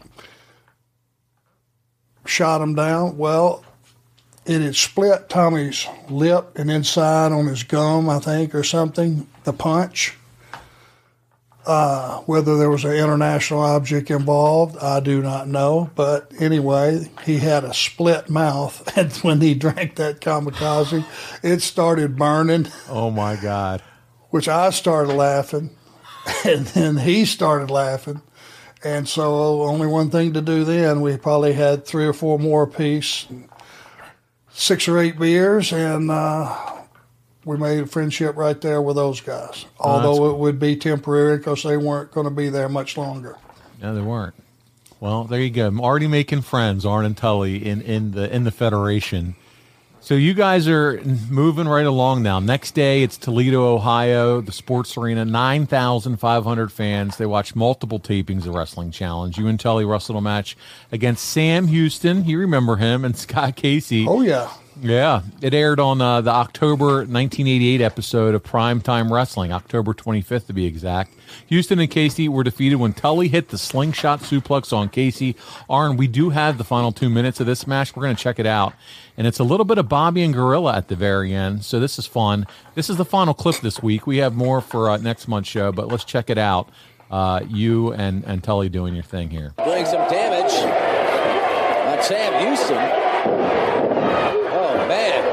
Shot him down. Well, it had split Tommy's lip and inside on his gum, I think, or something, the punch. Uh, whether there was an international object involved, I do not know. But anyway, he had a split mouth, and when he drank that kamikaze, it started burning. Oh, my God. Which I started laughing, and then he started laughing. And so only one thing to do then, we probably had three or four more apiece, six or eight beers, and uh, we made a friendship right there with those guys. Oh, Although cool. it would be temporary because they weren't going to be there much longer. No, they weren't. Well, there you go. I'm already making friends, Arn and Tully, in, in the in the Federation. So you guys are moving right along now. Next day, it's Toledo, Ohio, the sports arena, nine thousand five hundred fans. They watch multiple tapings of Wrestling Challenge. You and Tully wrestled a match against Sam Houston. You remember him, and Scott Casey. Oh, yeah. Yeah, it aired on uh, the October nineteen eighty-eight episode of Primetime Wrestling, October twenty-fifth to be exact. Houston and Casey were defeated when Tully hit the slingshot suplex on Casey. Arn, we do have the final two minutes of this match. We're going to check it out. And it's a little bit of Bobby and Gorilla at the very end, so this is fun. This is the final clip this week. We have more for uh, next month's show, but let's check it out. Uh, you and, and Tully doing your thing here. Doing some damage on Sam Houston. Oh, man.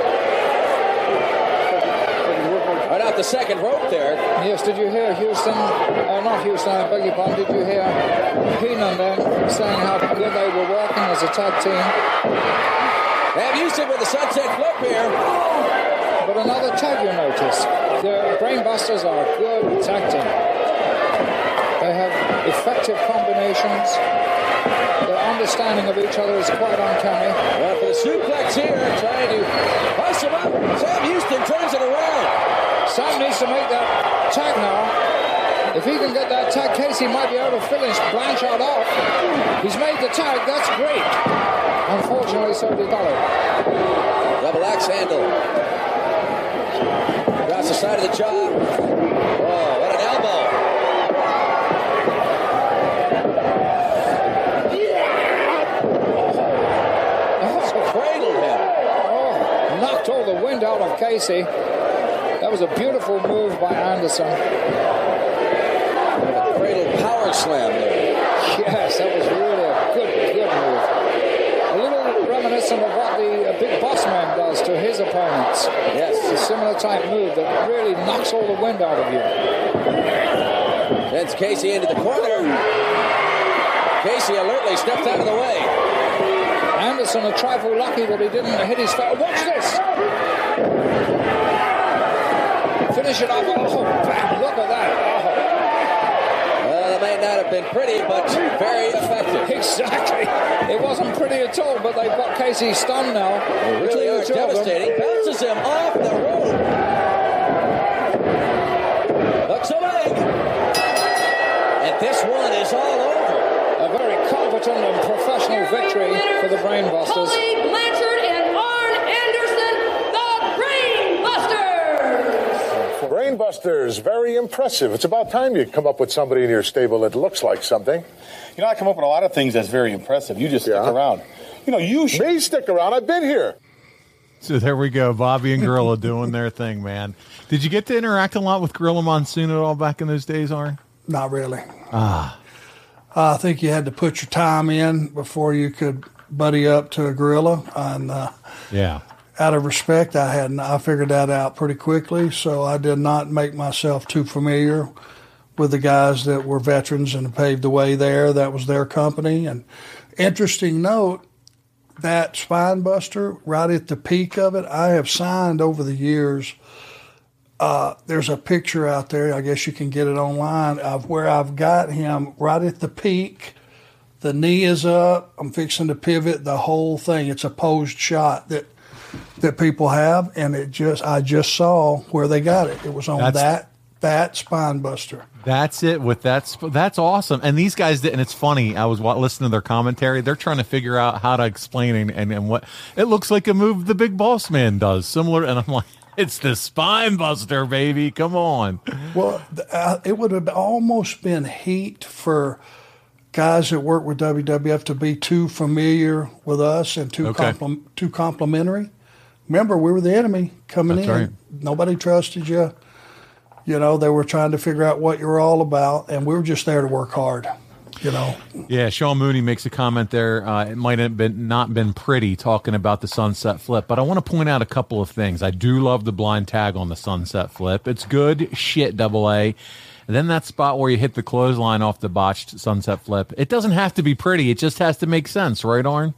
Right out the second rope there. Yes, did you hear Houston, uh, not Houston, I beg your pardon, did you hear Heenan then saying how good they were working as a tag team? Sam Houston with the sunset flip here. But another tag you notice, the Brainbusters are a good tag team. They have effective combinations. Their understanding of each other is quite uncanny. Well, for the suplex here, trying to bust him up. Sam Houston turns it around. Sam needs to make that tag now. If he can get that tag, Casey might be able to finish Blanchard off. He's made the tag, that's great. Unfortunately, so did Dollar. Double axe handle. Across the side of the jaw. Oh, what an elbow. Cradled him. Oh, knocked all the wind out of Casey. That was a beautiful move by Anderson. A cradle power slam there. Yes, that was really a good, good move. A little reminiscent of what the uh, Big Boss Man does to his opponents. Yes. It's a similar type move that really knocks all the wind out of you. Sends Casey into the corner. Casey alertly steps out of the way. Anderson a trifle lucky that he didn't hit his foot. Watch this! Finish it off. Oh, bam, look at that. Oh. Well, it may not have been pretty, but very effective. Exactly. It wasn't pretty at all, but they've got Casey stunned now. They really are devastating. Bounces him off the rope. Looks away. And this one is all over. A very competent and professional victory for the Brainbusters. Tully Blanchard and Arn Anderson, the Brainbusters. Brainbusters, very impressive. It's about time you come up with somebody in your stable that looks like something. You know, I come up with a lot of things that's very impressive. You just yeah. stick around. You know, you should. Me stick around? I've been here. So there we go. Bobby and Gorilla doing their thing, man. Did you get to interact a lot with Gorilla Monsoon at all back in those days, Arn? Not really. Ah. Uh, I think you had to put your time in before you could buddy up to a Gorilla. And uh, yeah. out of respect, I hadn't. I figured that out pretty quickly, so I did not make myself too familiar with the guys that were veterans and paved the way there. That was their company. And interesting note, that Spine Buster, right at the peak of it, I have signed over the years. Uh, there's a picture out there, I guess you can get it online, of where I've got him right at the peak. The knee is up. I'm fixing to pivot the whole thing. It's a posed shot that that people have, and it just I just saw where they got it. It was on That's, that that Spine Buster. That's it. With that, that's awesome. And these guys did, and it's funny. I was listening to their commentary. They're trying to figure out how to explain and, and, and what it looks like a move the Big Boss Man does, similar. And I'm like, it's the Spine Buster, baby. Come on. Well, uh, it would have almost been heat for guys that work with W W F to be too familiar with us and too okay. compl- too complimentary. Remember, we were the enemy coming That's in. Right. Nobody trusted you. You know, they were trying to figure out what you were all about, and we were just there to work hard, you know. Yeah, Sean Mooney makes a comment there. Uh, it might have been not been pretty talking about the sunset flip, but I want to point out a couple of things. I do love the blind tag on the sunset flip. It's good shit, Double A. And then that spot where you hit the clothesline off the botched sunset flip. It doesn't have to be pretty. It just has to make sense, right, Arn?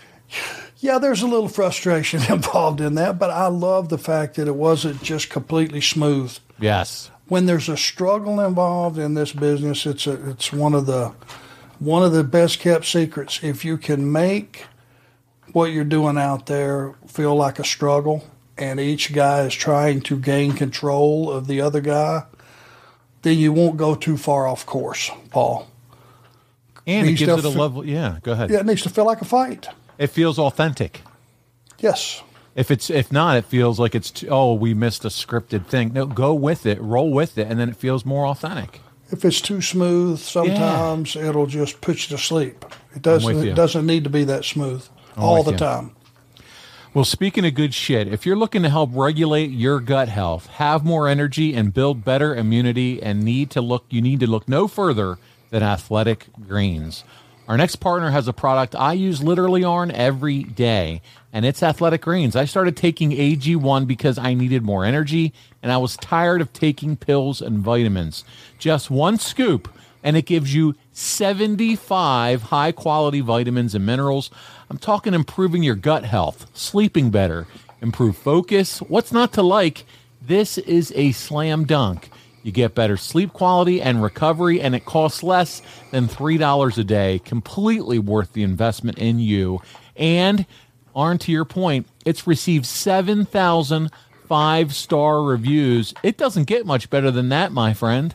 Yeah, there's a little frustration involved in that, but I love the fact that it wasn't just completely smooth. Yes. When there's a struggle involved in this business, it's a, it's one of the one of the best kept secrets. If you can make what you're doing out there feel like a struggle, and each guy is trying to gain control of the other guy, then you won't go too far off course, Paul. And it, it gives it a fe- level. Yeah, go ahead. Yeah, it needs to feel like a fight. It feels authentic. Yes. If it's if not, it feels like it's too, oh, we missed a scripted thing. No, go with it, roll with it, and then it feels more authentic. If it's too smooth, sometimes yeah. it'll just put you to sleep. It doesn't. It doesn't need to be that smooth I'm all the you. time. Well, speaking of good shit, if you're looking to help regulate your gut health, have more energy, and build better immunity, and need to look, you need to look no further than Athletic Greens. Our next partner has a product I use literally on every day, and it's Athletic Greens. I started taking A G one because I needed more energy, and I was tired of taking pills and vitamins. Just one scoop, and it gives you seventy-five high-quality vitamins and minerals. I'm talking improving your gut health, sleeping better, improve focus. What's not to like? This is a slam dunk. You get better sleep quality and recovery, and it costs less than three dollars a day. Completely worth the investment in you. And, Arn, to your point, it's received seven thousand five-star reviews. It doesn't get much better than that, my friend.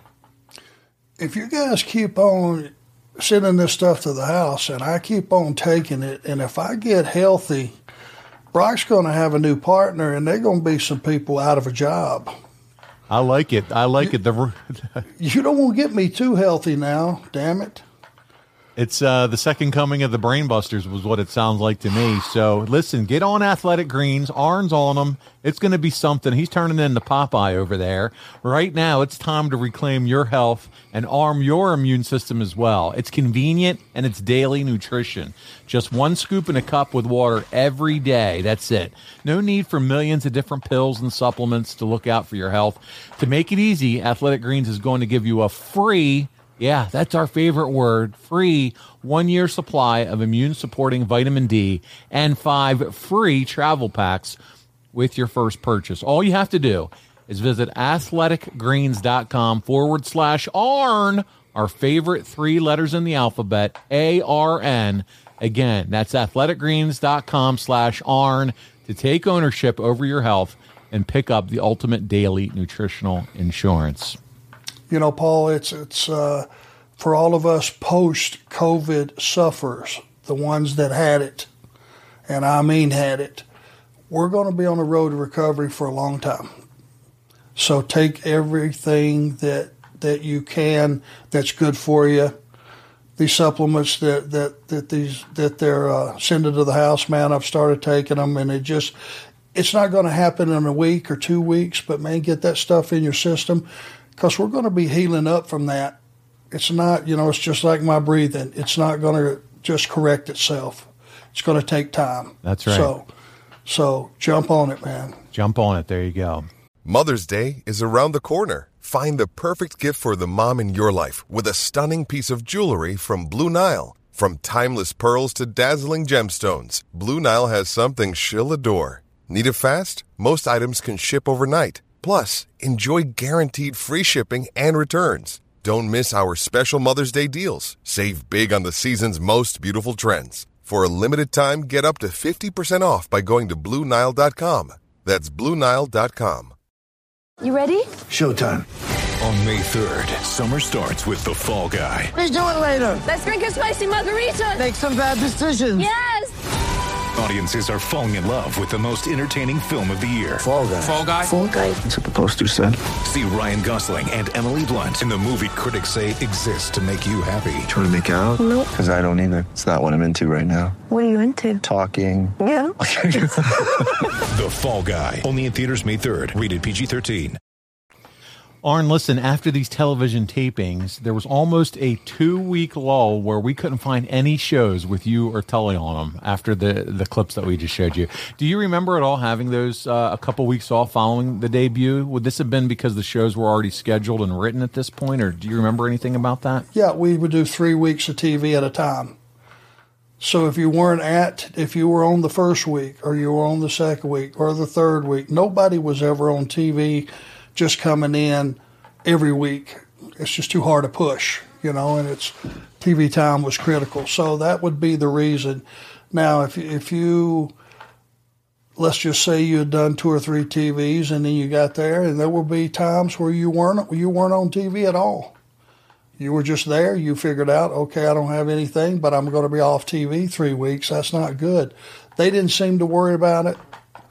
If you guys keep on sending this stuff to the house, and I keep on taking it, and if I get healthy, Brock's going to have a new partner, and they're going to be some people out of a job. I like it. I like you, it. The, you don't want to get me too healthy now, damn it. It's uh, the second coming of the Brain Busters was what it sounds like to me. So, listen, get on Athletic Greens. Arn's on them. It's going to be something. He's turning into Popeye over there. Right now, it's time to reclaim your health and arm your immune system as well. It's convenient, and it's daily nutrition. Just one scoop in a cup with water every day. That's it. No need for millions of different pills and supplements to look out for your health. To make it easy, Athletic Greens is going to give you a free Yeah, that's our favorite word. Free one-year supply of immune-supporting vitamin D and five free travel packs with your first purchase. All you have to do is visit athleticgreens.com forward slash ARN, our favorite three letters in the alphabet, A R N. Again, that's athleticgreens.com slash ARN to take ownership over your health and pick up the ultimate daily nutritional insurance. You know, Paul, it's it's uh, for all of us post-COVID sufferers, the ones that had it, and I mean had it, we're going to be on the road to recovery for a long time. So take everything that that you can that's good for you. These supplements that that that these that they're uh, sending to the house, man, I've started taking them, and it just it's not going to happen in a week or two weeks, but, man, get that stuff in your system because we're going to be healing up from that. It's not, you know, it's just like my breathing. It's not going to just correct itself. It's going to take time. That's right. So, so jump on it, man. Jump on it. There you go. Mother's Day is around the corner. Find the perfect gift for the mom in your life with a stunning piece of jewelry from Blue Nile. From timeless pearls to dazzling gemstones, Blue Nile has something she'll adore. Need it fast? Most items can ship overnight. Plus, enjoy guaranteed free shipping and returns. Don't miss our special Mother's Day deals. Save big on the season's most beautiful trends. For a limited time, get up to fifty percent off by going to Blue Nile dot com. That's Blue Nile dot com. You ready? Showtime. On May third, summer starts with The Fall Guy. Let's do it later. Let's drink a spicy margarita. Make some bad decisions. Yes. Audiences are falling in love with the most entertaining film of the year. Fall Guy. Fall Guy? Fall guy. That's what the poster said. See Ryan Gosling and Emily Blunt in the movie critics say exists to make you happy. Trying to make it out? Nope. Because I don't either. It's not what I'm into right now. What are you into? Talking. Yeah. The Fall Guy. Only in theaters May third. Rated P G thirteen. Arn, listen, after these television tapings, there was almost a two-week lull where we couldn't find any shows with you or Tully on them after the, the clips that we just showed you. Do you remember at all having those uh, a couple weeks off following the debut? Would this have been because the shows were already scheduled and written at this point, or do you remember anything about that? Yeah, we would do three weeks of T V at a time. So if you weren't at, if you were on the first week or you were on the second week or the third week, nobody was ever on T V just coming in every week. It's just too hard to push, you know, and it's T V time was critical. So that would be the reason. Now, if if you, let's just say you had done two or three T Vs and then you got there, and there will be times where you weren't you weren't on T V at all. You were just there. You figured out, okay, I don't have anything, but I'm going to be off T V three weeks. That's not good. They didn't seem to worry about it.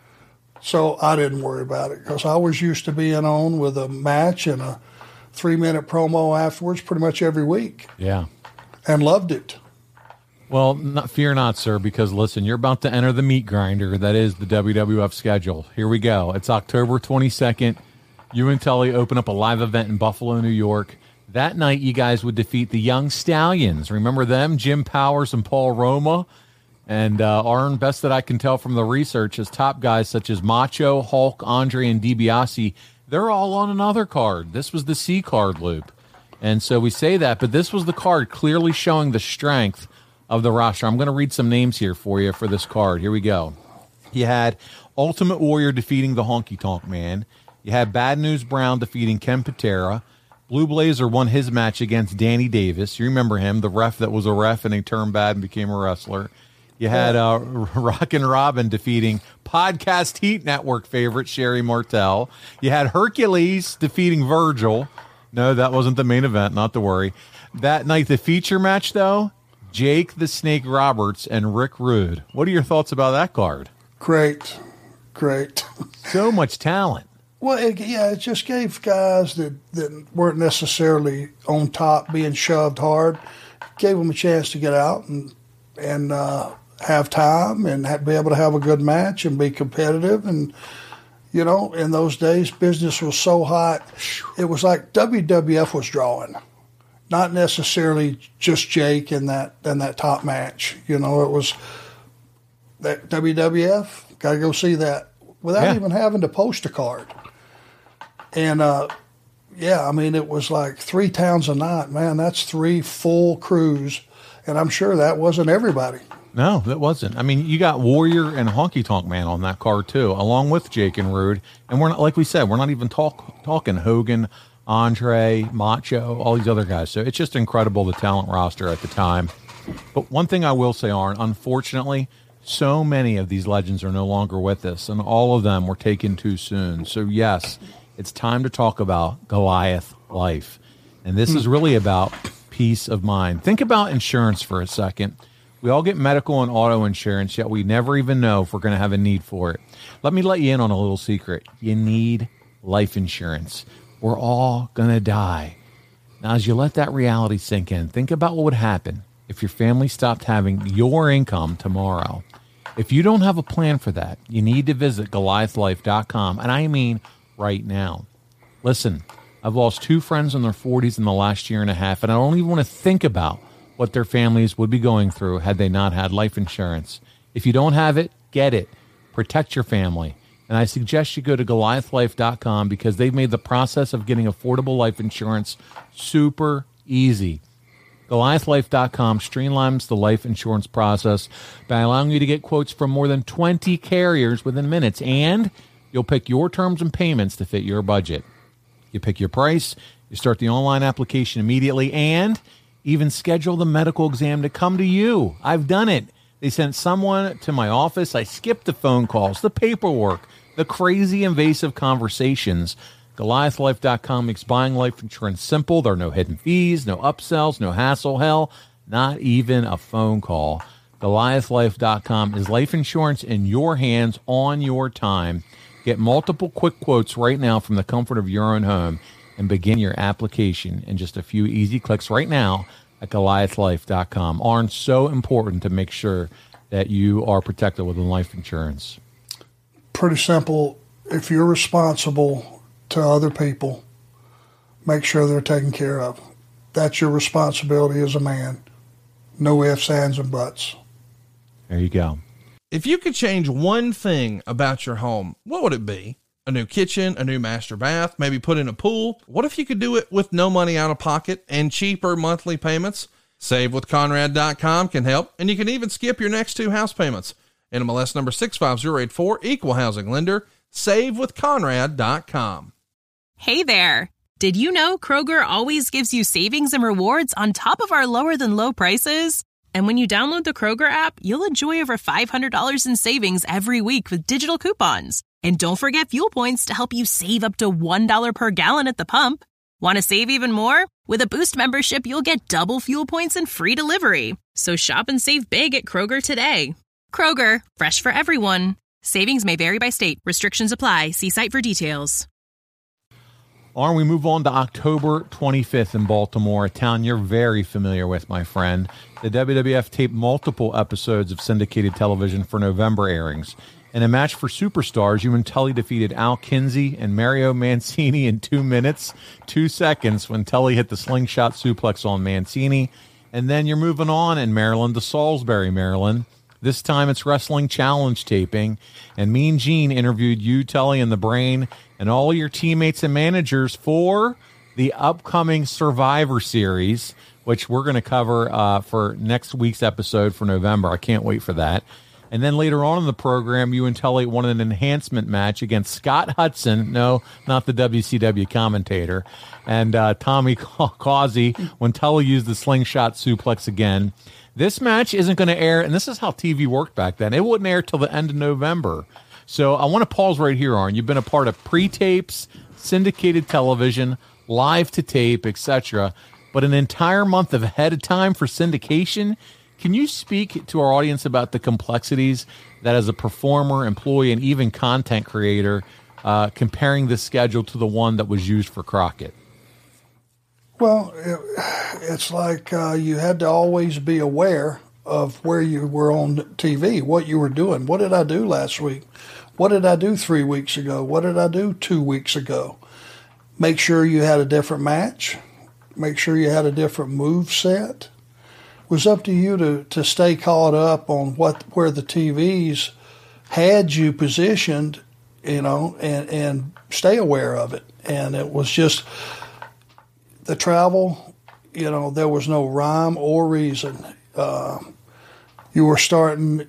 So I didn't worry about it because I was used to being on with a match and a three-minute promo afterwards pretty much every week. Yeah. And loved it. Well, not, fear not, sir, because, listen, you're about to enter the meat grinder. That is the W W F schedule. Here we go. It's October twenty-second. You and Tully open up a live event in Buffalo, New York. That night, you guys would defeat the Young Stallions. Remember them? Jim Powers and Paul Roma. And uh, Arn, best that I can tell from the research, is top guys such as Macho, Hulk, Andre, and DiBiase, they're all on another card. This was the C card loop. And so we say that, but this was the card clearly showing the strength of the roster. I'm going to read some names here for you for this card. Here we go. You had Ultimate Warrior defeating the Honky Tonk Man. You had Bad News Brown defeating Ken Patera. Blue Blazer won his match against Danny Davis. You remember him, the ref that was a ref and he turned bad and became a wrestler. You had uh, Rockin' Robin defeating Podcast Heat Network favorite Sherry Martel. You had Hercules defeating Virgil. No, that wasn't the main event, not to worry. That night, the feature match, though, Jake the Snake Roberts and Rick Rude. What are your thoughts about that card? Great, great. So much talent. Well, it, yeah, it just gave guys that, that weren't necessarily on top being shoved hard, gave them a chance to get out and, and uh, have time and have, be able to have a good match and be competitive. And, you know, in those days, business was so hot, it was like W W F was drawing, not necessarily just Jake in that in that top match. You know, it was that W W F, got to go see that without yeah. even having to post a card. And, uh, yeah, I mean, it was like three towns a night. Man, that's three full crews. And I'm sure that wasn't everybody. No, that wasn't. I mean, you got Warrior and Honky Tonk Man on that card, too, along with Jake and Rude. And we're not, like we said, we're not even talk, talking Hogan, Andre, Macho, all these other guys. So it's just incredible, the talent roster at the time. But one thing I will say, Arn, unfortunately, so many of these legends are no longer with us, and all of them were taken too soon. So, yes, it's time to talk about Goliath life. And this is really about peace of mind. Think about insurance for a second. We all get medical and auto insurance, yet we never even know if we're going to have a need for it. Let me let you in on a little secret. You need life insurance. We're all going to die. Now, as you let that reality sink in, think about what would happen if your family stopped having your income tomorrow. If you don't have a plan for that, you need to visit Goliath Life dot com, and I mean right now. Listen, I've lost two friends in their forties in the last year and a half, and I don't even want to think about what their families would be going through had they not had life insurance. If you don't have it, get it. Protect your family. And I suggest you go to Goliath Life dot com because they've made the process of getting affordable life insurance super easy. Goliath Life dot com streamlines the life insurance process by allowing you to get quotes from more than twenty carriers within minutes, and you'll pick your terms and payments to fit your budget. You pick your price, you start the online application immediately, and even schedule the medical exam to come to you. I've done it. They sent someone to my office. I skipped the phone calls, the paperwork, the crazy invasive conversations. Goliath Life dot com makes buying life insurance simple. There are no hidden fees, no upsells, no hassle. Hell, not even a phone call. Goliath Life dot com is life insurance in your hands on your time. Get multiple quick quotes right now from the comfort of your own home and begin your application in just a few easy clicks right now at Goliath Life dot com. Arn, so important to make sure that you are protected with life insurance. Pretty simple. If you're responsible to other people, make sure they're taken care of. That's your responsibility as a man. No ifs, ands, and buts. There you go. If you could change one thing about your home, what would it be? A new kitchen, a new master bath, maybe put in a pool? What if you could do it with no money out of pocket and cheaper monthly payments? Save with Conrad dot com can help, and you can even skip your next two house payments. N M L S number six five zero eight four, Equal Housing Lender. Save with Conrad dot com. Hey there. Did you know Kroger always gives you savings and rewards on top of our lower than low prices? And when you download the Kroger app, you'll enjoy over five hundred dollars in savings every week with digital coupons. And don't forget fuel points to help you save up to one dollar per gallon at the pump. Want to save even more? With a Boost membership, you'll get double fuel points and free delivery. So shop and save big at Kroger today. Kroger, fresh for everyone. Savings may vary by state. Restrictions apply. See site for details. Arn, we move on to October twenty-fifth in Baltimore, a town you're very familiar with, my friend. The W W F taped multiple episodes of syndicated television for November airings. In a match for superstars, you and Tully defeated Al Kinsey and Mario Mancini in two minutes, two seconds when Tully hit the slingshot suplex on Mancini. And then you're moving on in Maryland to Salisbury, Maryland. This time it's Wrestling Challenge taping, and Mean Gene interviewed you, Tully, and the Brain, and all your teammates and managers for the upcoming Survivor Series, which we're going to cover uh, for next week's episode for November. I can't wait for that. And then later on in the program, you and Tully won an enhancement match against Scott Hudson, no, not the W C W commentator, and uh, Tommy Causey when Tully used the slingshot suplex again. This match isn't going to air, and this is how T V worked back then. It wouldn't air till the end of November. So I want to pause right here, Arn. You've been a part of pre-tapes, syndicated television, live to tape, et cetera, but an entire month of ahead of time for syndication. Can you speak to our audience about the complexities that as a performer, employee, and even content creator, uh, comparing this schedule to the one that was used for Crockett? Well, it, it's like uh, you had to always be aware of where you were on T V, what you were doing. What did I do last week? What did I do three weeks ago? What did I do two weeks ago? Make sure you had a different match. Make sure you had a different move set. It was up to you to, to stay caught up on what where the T Vs had you positioned, you know, and, and stay aware of it. And it was just the travel, you know, there was no rhyme or reason. Uh, you were starting,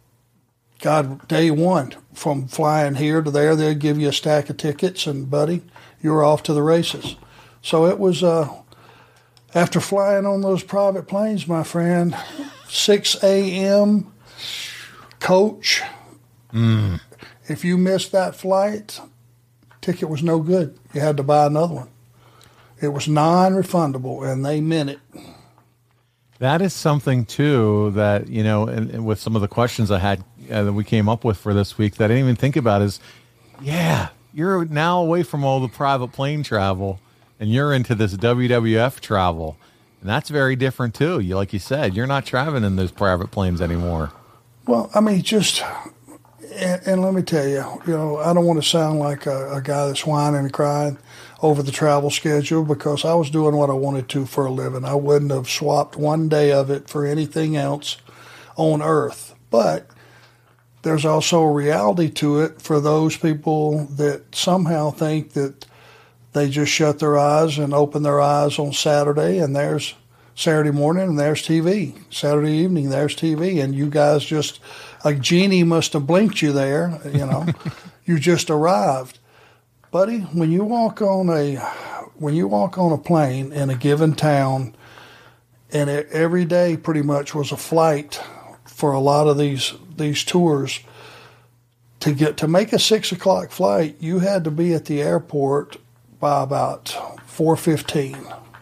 God, day one, from flying here to there. They'd give you a stack of tickets, and, buddy, you were off to the races. So it was, uh, after flying on those private planes, my friend, six a.m. coach, mm. if you missed that flight, ticket was no good. You had to buy another one. It was non-refundable, and they meant it. That is something, too, that, you know, and, and with some of the questions I had uh, that we came up with for this week that I didn't even think about is, yeah, you're now away from all the private plane travel, and you're into this W W F travel. And that's very different, too. You, like you said, you're not traveling in those private planes anymore. Well, I mean, just, and, and let me tell you, you know, I don't want to sound like a, a guy that's whining and crying over the travel schedule, because I was doing what I wanted to for a living. I wouldn't have swapped one day of it for anything else on earth. But there's also a reality to it for those people that somehow think that they just shut their eyes and open their eyes on Saturday, and there's Saturday morning and there's T V. Saturday evening, there's T V. And you guys just, a genie must have blinked you there, you know. You just arrived. Buddy, when you walk on a when you walk on a plane in a given town, and it, every day pretty much was a flight for a lot of these these tours, to get to make a six o'clock flight, you had to be at the airport by about four fifteen.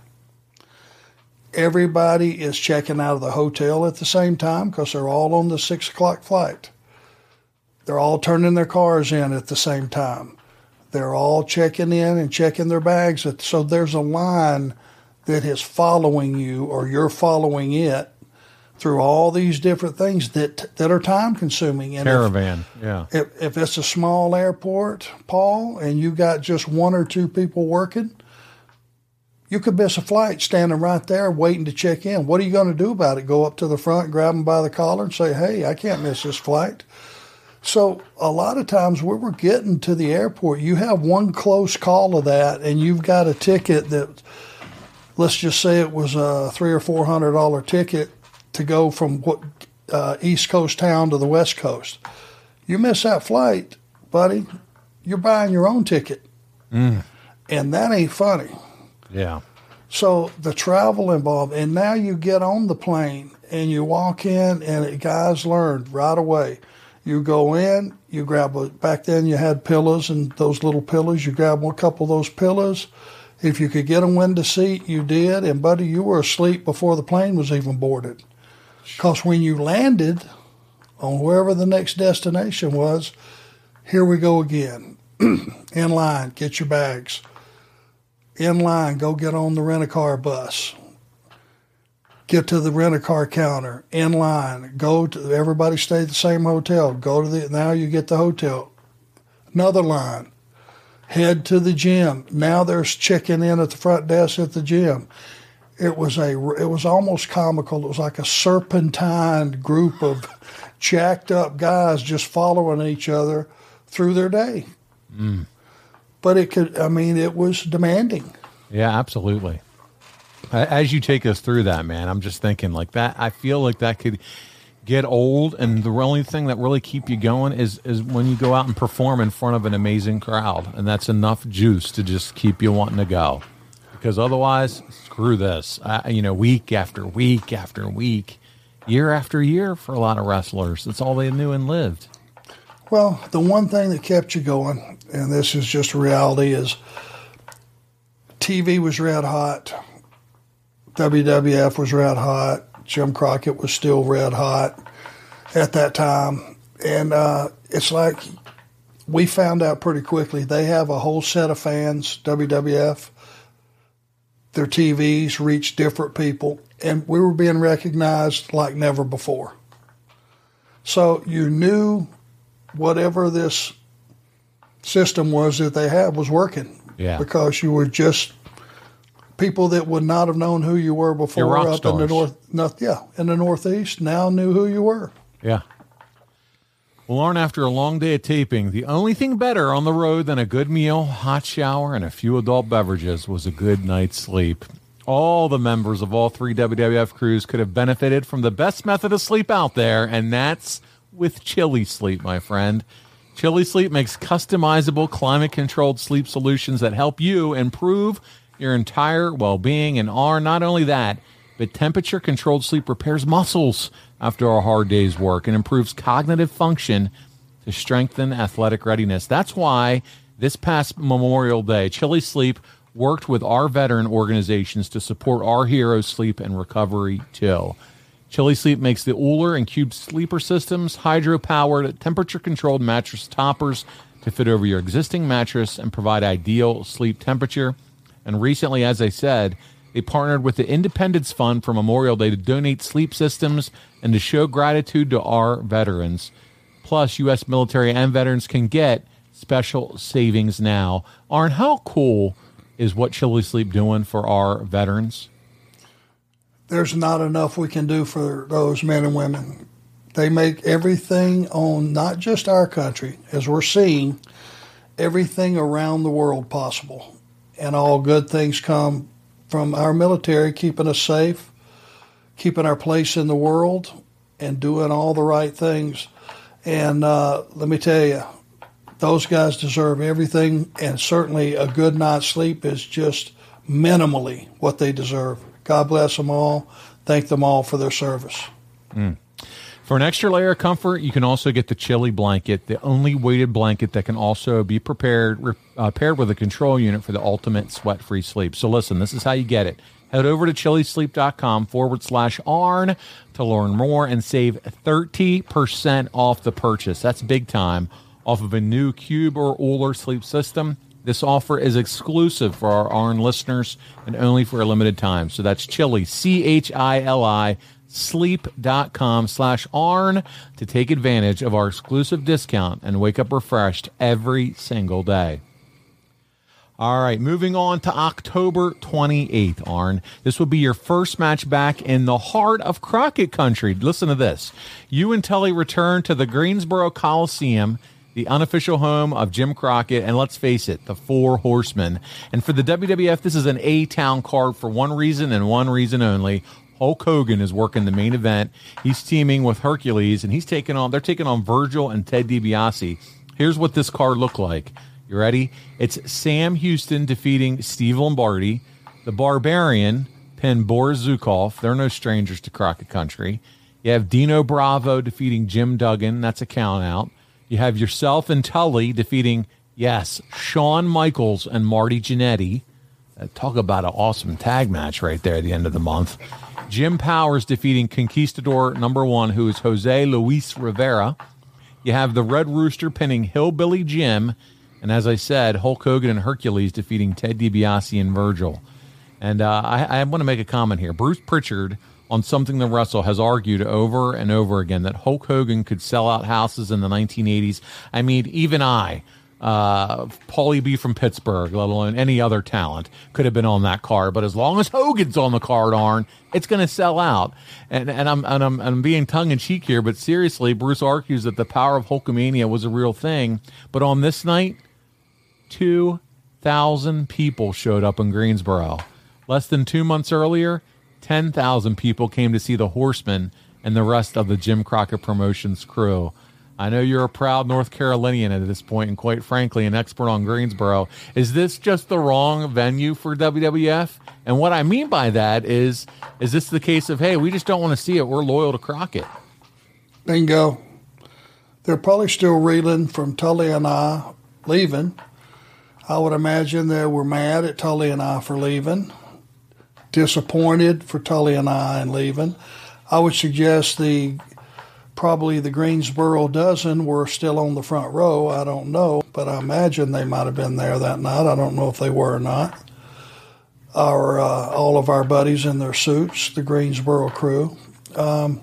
Everybody is checking out of the hotel at the same time because they're all on the six o'clock flight. They're all turning their cars in at the same time. They're all checking in and checking their bags. So there's a line that is following you, or you're following it, through all these different things that that are time consuming. And Caravan, if, yeah. If, if it's a small airport, Paul, and you got just one or two people working, you could miss a flight standing right there waiting to check in. What are you going to do about it? Go up to the front, grab them by the collar and say, hey, I can't miss this flight. So a lot of times when we're getting to the airport, you have one close call of that, and you've got a ticket that, let's just say it was a three or four hundred dollar ticket to go from what uh, East Coast town to the West Coast. You miss that flight, buddy, you're buying your own ticket. Mm. And that ain't funny. Yeah. So the travel involved, and now you get on the plane and you walk in, and it, guys learned right away. You go in, you grab a, back then you had pillows and those little pillows. You grab a couple of those pillows. If you could get a window seat, you did. And buddy, you were asleep before the plane was even boarded. Because when you landed on wherever the next destination was, here we go again. In line, get your bags. In line, go get on the rent-a-car bus. Get to the rent-a-car counter. In line, go to, everybody stay at the same hotel. Go to the, now you get the hotel. Another line. Head to the gym. Now there's checking in at the front desk at the gym. It was a, it was almost comical. It was like a serpentine group of jacked up guys just following each other through their day. Mm. But it could, I mean, it was demanding. Yeah, absolutely. As you take us through that, man, I'm just thinking like that. I feel like that could get old, and the only thing that really keep you going is is when you go out and perform in front of an amazing crowd, and that's enough juice to just keep you wanting to go. Because otherwise, screw this. I, you know, week after week after week, year after year for a lot of wrestlers, that's all they knew and lived. Well, the one thing that kept you going, and this is just a reality, is T V was red hot. W W F was red hot. Jim Crockett was still red hot at that time. And uh, it's like we found out pretty quickly they have a whole set of fans, W W F. Their T Vs reach different people, and we were being recognized like never before. So you knew whatever this system was that they had was working. Yeah. Because you were just people that would not have known who you were before up stars. in the north, north, yeah, in the Northeast, now knew who you were. Yeah. Well, Lauren, after a long day of taping, the only thing better on the road than a good meal, hot shower, and a few adult beverages was a good night's sleep. All the members of all three W W F crews could have benefited from the best method of sleep out there, and that's with Chili Sleep, my friend. Chili Sleep makes customizable, climate-controlled sleep solutions that help you improve your entire well-being, and are not only that, but temperature-controlled sleep repairs muscles after a hard day's work and improves cognitive function to strengthen athletic readiness. That's why this past Memorial Day, Chili Sleep worked with our veteran organizations to support our heroes' sleep and recovery, too. Chili Sleep makes the Uller and Cube sleeper systems, hydro-powered, temperature-controlled mattress toppers to fit over your existing mattress and provide ideal sleep temperature. And recently, as I said, They partnered with the Independence Fund for Memorial Day to donate sleep systems and to show gratitude to our veterans. Plus, U S military and veterans can get special savings now. Arn, how cool is what Chili Sleep doing for our veterans? There's not enough we can do for those men and women. They make everything on not just our country, as we're seeing, everything around the world possible. And all good things come from our military keeping us safe, keeping our place in the world, and doing all the right things. And uh, let me tell you, those guys deserve everything, and certainly a good night's sleep is just minimally what they deserve. God bless them all. Thank them all for their service. Mm. For an extra layer of comfort, you can also get the Chili blanket, the only weighted blanket that can also be prepared uh, paired with a control unit for the ultimate sweat-free sleep. So listen, this is how you get it. Head over to chilisleep.com forward slash Arn to learn more and save thirty percent off the purchase. That's big time off of a new Cube or Uller sleep system. This offer is exclusive for our Arn listeners and only for a limited time. So that's Chili, C H I L I, sleep.com slash Arn to take advantage of our exclusive discount and wake up refreshed every single day. All right, moving on to October twenty-eighth, Arn. This will be your first match back in the heart of Crockett Country. Listen to this. You and Tully return to the Greensboro Coliseum, the unofficial home of Jim Crockett, and let's face it, the Four Horsemen. And for the W W F, this is an A-Town card for one reason and one reason only. Hulk Hogan is working the main event. He's teaming with Hercules, and he's taking on, they're taking on Virgil and Ted DiBiase. Here's what this card looked like. You ready? It's Sam Houston defeating Steve Lombardi. The Barbarian pinned Boris Zukov. They're no strangers to Crockett Country. You have Dino Bravo defeating Jim Duggan. That's a count out. You have yourself and Tully defeating, yes, Shawn Michaels and Marty Jannetty. Uh, talk about an awesome tag match right there at the end of the month. Jim Powers defeating Conquistador number one, who is Jose Luis Rivera. You have the Red Rooster pinning Hillbilly Jim. And as I said, Hulk Hogan and Hercules defeating Ted DiBiase and Virgil. And uh, I, I want to make a comment here. Bruce Pritchard on Something to Wrestle has argued over and over again that Hulk Hogan could sell out houses in the nineteen eighties. I mean, even I, uh, Paulie B from Pittsburgh, let alone any other talent, could have been on that card. But as long as Hogan's on the card, Arn, it's going to sell out. And and I'm and I'm, I'm being tongue in cheek here, but seriously, Bruce argues that the power of Hulkamania was a real thing. But on this night, two thousand people showed up in Greensboro. Less than two months earlier, ten thousand people came to see the Horsemen and the rest of the Jim Crockett Promotions crew. I know you're a proud North Carolinian at this point, and quite frankly, an expert on Greensboro. Is this just the wrong venue for W W F? And what I mean by that is, is this the case of, hey, we just don't want to see it, we're loyal to Crockett? Bingo. They're probably still reeling from Tully and I leaving. I would imagine they were mad at Tully and I for leaving, disappointed for Tully and I in leaving. I would suggest the probably the Greensboro dozen were still on the front row. I don't know, but I imagine they might have been there that night. I don't know if they were or not. Our uh, all of our buddies in their suits, the Greensboro crew. Um,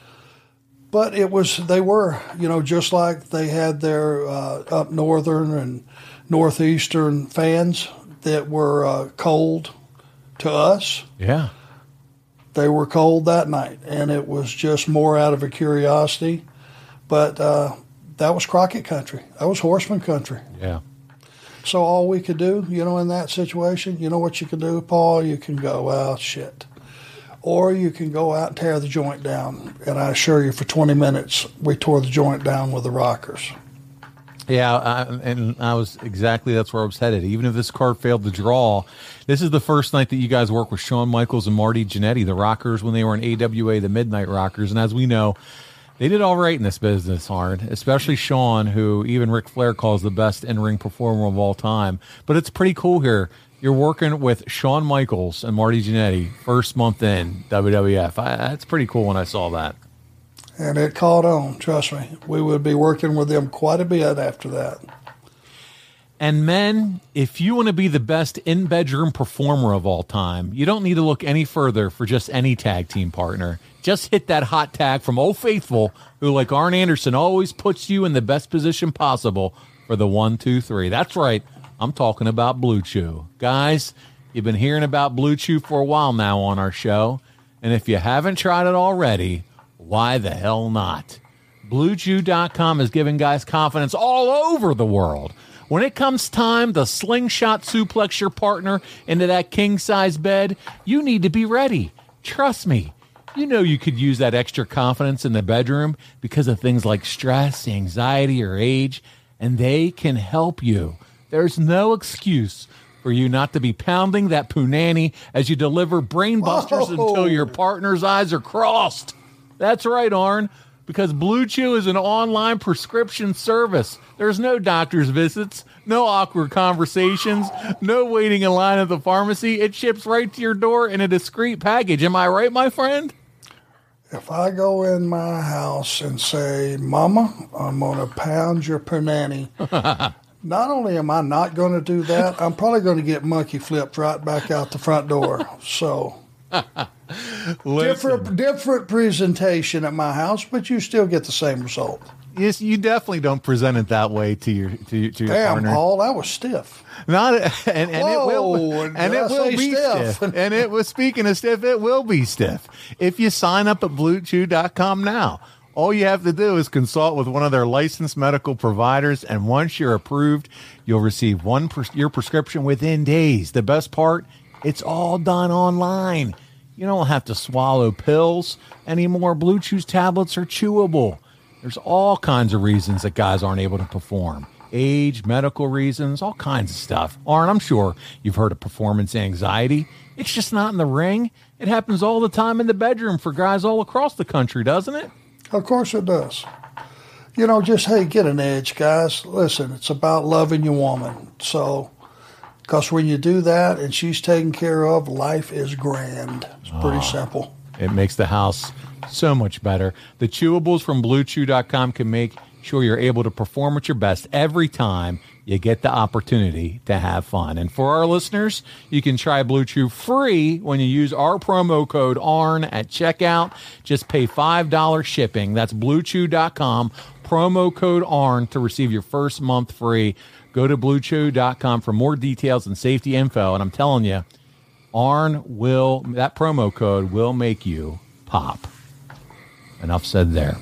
but it was they were, you know, just like they had their uh, up northern and northeastern fans that were uh, cold to us. Yeah. They were cold that night, and it was just more out of a curiosity. But uh, that was Crockett Country. That was Horseman Country. Yeah. So all we could do, you know, in that situation, you know what you can do, Paul? You can go, well, shit. Or you can go out and tear the joint down. And I assure you, for twenty minutes, we tore the joint down with the Rockers. Yeah, I, and I was exactly, that's where I was headed. Even if this card failed to draw, this is the first night that you guys work with Shawn Michaels and Marty Jannetty, the Rockers, when they were in A W A, the Midnight Rockers. And as we know, they did all right in this business, hard, especially Shawn, who even Ric Flair calls the best in-ring performer of all time. But it's pretty cool here. You're working with Shawn Michaels and Marty Jannetty, first month in W W F. I, that's pretty cool when I saw that. And it caught on, trust me. We would be working with them quite a bit after that. And men, if you want to be the best in-bedroom performer of all time, you don't need to look any further for just any tag team partner. Just hit that hot tag from Old Faithful, who, like Arn Anderson, always puts you in the best position possible for the one, two, three. That's right. I'm talking about Blue Chew. Guys, you've been hearing about Blue Chew for a while now on our show. And if you haven't tried it already, why the hell not? Blue Chew dot com is giving guys confidence all over the world. When it comes time to slingshot suplex your partner into that king-size bed, you need to be ready. Trust me. You know you could use that extra confidence in the bedroom because of things like stress, anxiety, or age, and they can help you. There's no excuse for you not to be pounding that punani as you deliver brain busters Whoa. until your partner's eyes are crossed. That's right, Arn, because Blue Chew is an online prescription service. There's no doctor's visits, no awkward conversations, no waiting in line at the pharmacy. It ships right to your door in a discreet package. Am I right, my friend? If I go in my house and say, Mama, I'm going to pound your punani, not only am I not going to do that, I'm probably going to get monkey flipped right back out the front door. So different, different presentation at my house, but you still get the same result. Yes, you definitely don't present it that way to your to, to your Damn, partner. Paul, that was stiff. Not and, and Whoa, it will and did it I will say be stiff? stiff. And it was speaking of stiff, it will be stiff if you sign up at Blue Chew dot com now. All you have to do is consult with one of their licensed medical providers, and once you're approved, you'll receive one pres- your prescription within days. The best part, it's all done online. You don't have to swallow pills anymore. Blue Chew's tablets are chewable. There's all kinds of reasons that guys aren't able to perform. Age, medical reasons, all kinds of stuff. Arn, I'm sure you've heard of performance anxiety. It's just not in the ring. It happens all the time in the bedroom for guys all across the country, doesn't it? Of course it does. You know, just, hey, get an edge, guys. Listen, it's about loving your woman. So, because when you do that and she's taken care of, life is grand. It's pretty Oh, simple. It makes the house so much better. The chewables from Blue Chew dot com can make sure you're able to perform at your best every time you get the opportunity to have fun. And for our listeners, you can try Blue Chew free when you use our promo code A R N at checkout. Just pay five dollars shipping. That's Blue Chew dot com, promo code A R N to receive your first month free. Go to Blue Chew dot com for more details and safety info. And I'm telling you, A R N will, that promo code will make you pop. Enough said there.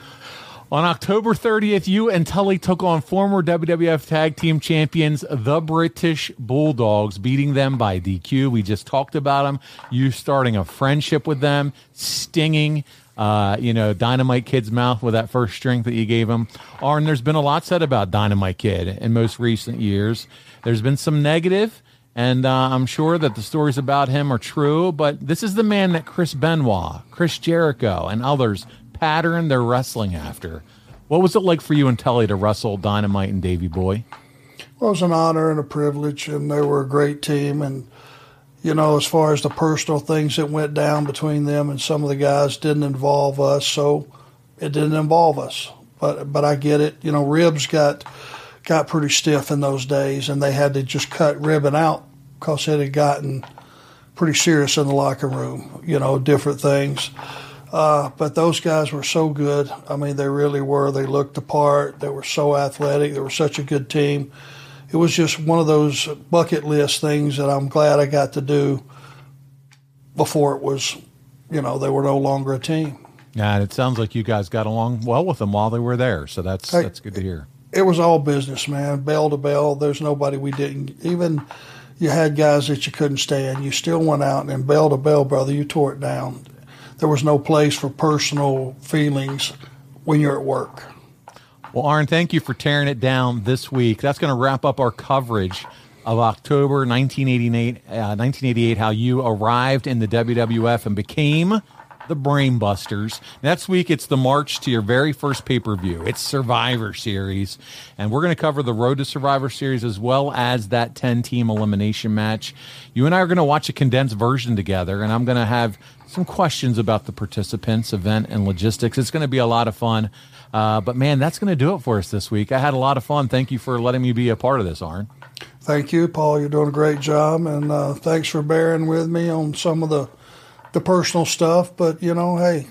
On October thirtieth, you and Tully took on former W W F Tag Team Champions, the British Bulldogs, beating them by D Q. We just talked about them. You starting a friendship with them, stinging, uh, you know, Dynamite Kid's mouth with that first drink that you gave him. Arn, there's been a lot said about Dynamite Kid in most recent years. There's been some negative, and uh, I'm sure that the stories about him are true, but this is the man that Chris Benoit, Chris Jericho, and others pattern their wrestling after. What was it like for you and Tully to wrestle Dynamite and Davey Boy? Well, it was an honor and a privilege, and they were a great team. And, you know, as far as the personal things that went down between them and some of the guys didn't involve us, so it didn't involve us. But but I get it. You know, ribs got got pretty stiff in those days, and they had to just cut ribbon out because it had gotten pretty serious in the locker room, you know, different things. Uh, but those guys were so good. I mean, they really were. They looked the part. They were so athletic. They were such a good team. It was just one of those bucket list things that I'm glad I got to do before it was, you know, they were no longer a team. Yeah, and it sounds like you guys got along well with them while they were there, so that's Hey, that's good to hear. It was all business, man, bell to bell. There's nobody we didn't. Even you had guys that you couldn't stand. You still went out and bell to bell, brother, you tore it down. There was no place for personal feelings when you're at work. Well, Arn, thank you for tearing it down this week. That's going to wrap up our coverage of October nineteen eighty-eight, uh, nineteen eighty-eight, how you arrived in the W W F and became the Brain Busters. Next week, it's the march to your very first pay-per-view. It's Survivor Series, and we're going to cover the road to Survivor Series as well as that ten-team elimination match. You and I are going to watch a condensed version together, and I'm going to have some questions about the participants, event, and logistics. It's going to be a lot of fun. Uh, but, man, that's going to do it for us this week. I had a lot of fun. Thank you for letting me be a part of this, Arn. Thank you, Paul. You're doing a great job, and uh, thanks for bearing with me on some of the the personal stuff. But, you know, hey,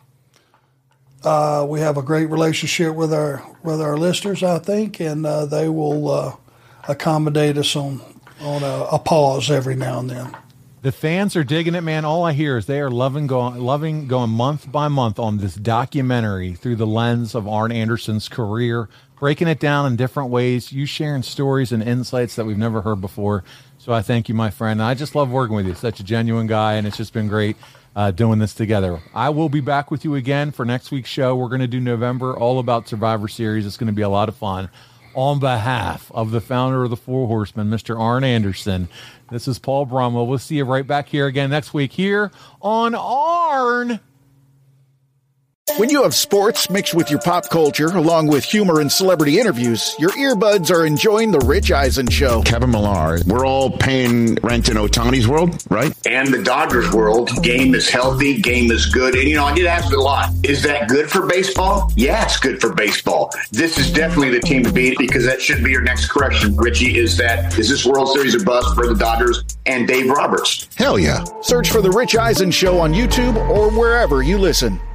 uh, we have a great relationship with our with our listeners, I think, and uh, they will uh, accommodate us on, on a, a pause every now and then. The fans are digging it, man. All I hear is they are loving going, loving going month by month on this documentary through the lens of Arn Anderson's career, breaking it down in different ways, you sharing stories and insights that we've never heard before. So I thank you, my friend. I just love working with you. Such a genuine guy, and it's just been great uh, doing this together. I will be back with you again for next week's show. We're going to do November, all about Survivor Series. It's going to be a lot of fun. On behalf of the founder of the Four Horsemen, Mister Arn Anderson, this is Paul Bromwell. We'll see you right back here again next week here on Arn. When you have sports mixed with your pop culture, along with humor and celebrity interviews, your earbuds are enjoying The Rich Eisen Show. Kevin Millar, we're all paying rent in Ohtani's world, right? And the Dodgers world. Game is healthy, game is good. And, you know, I get asked a lot, is that good for baseball? Yeah, it's good for baseball. This is definitely the team to beat, because that should be your next correction, Richie, is that, is this World Series a bust for the Dodgers and Dave Roberts? Hell yeah. Search for The Rich Eisen Show on YouTube or wherever you listen.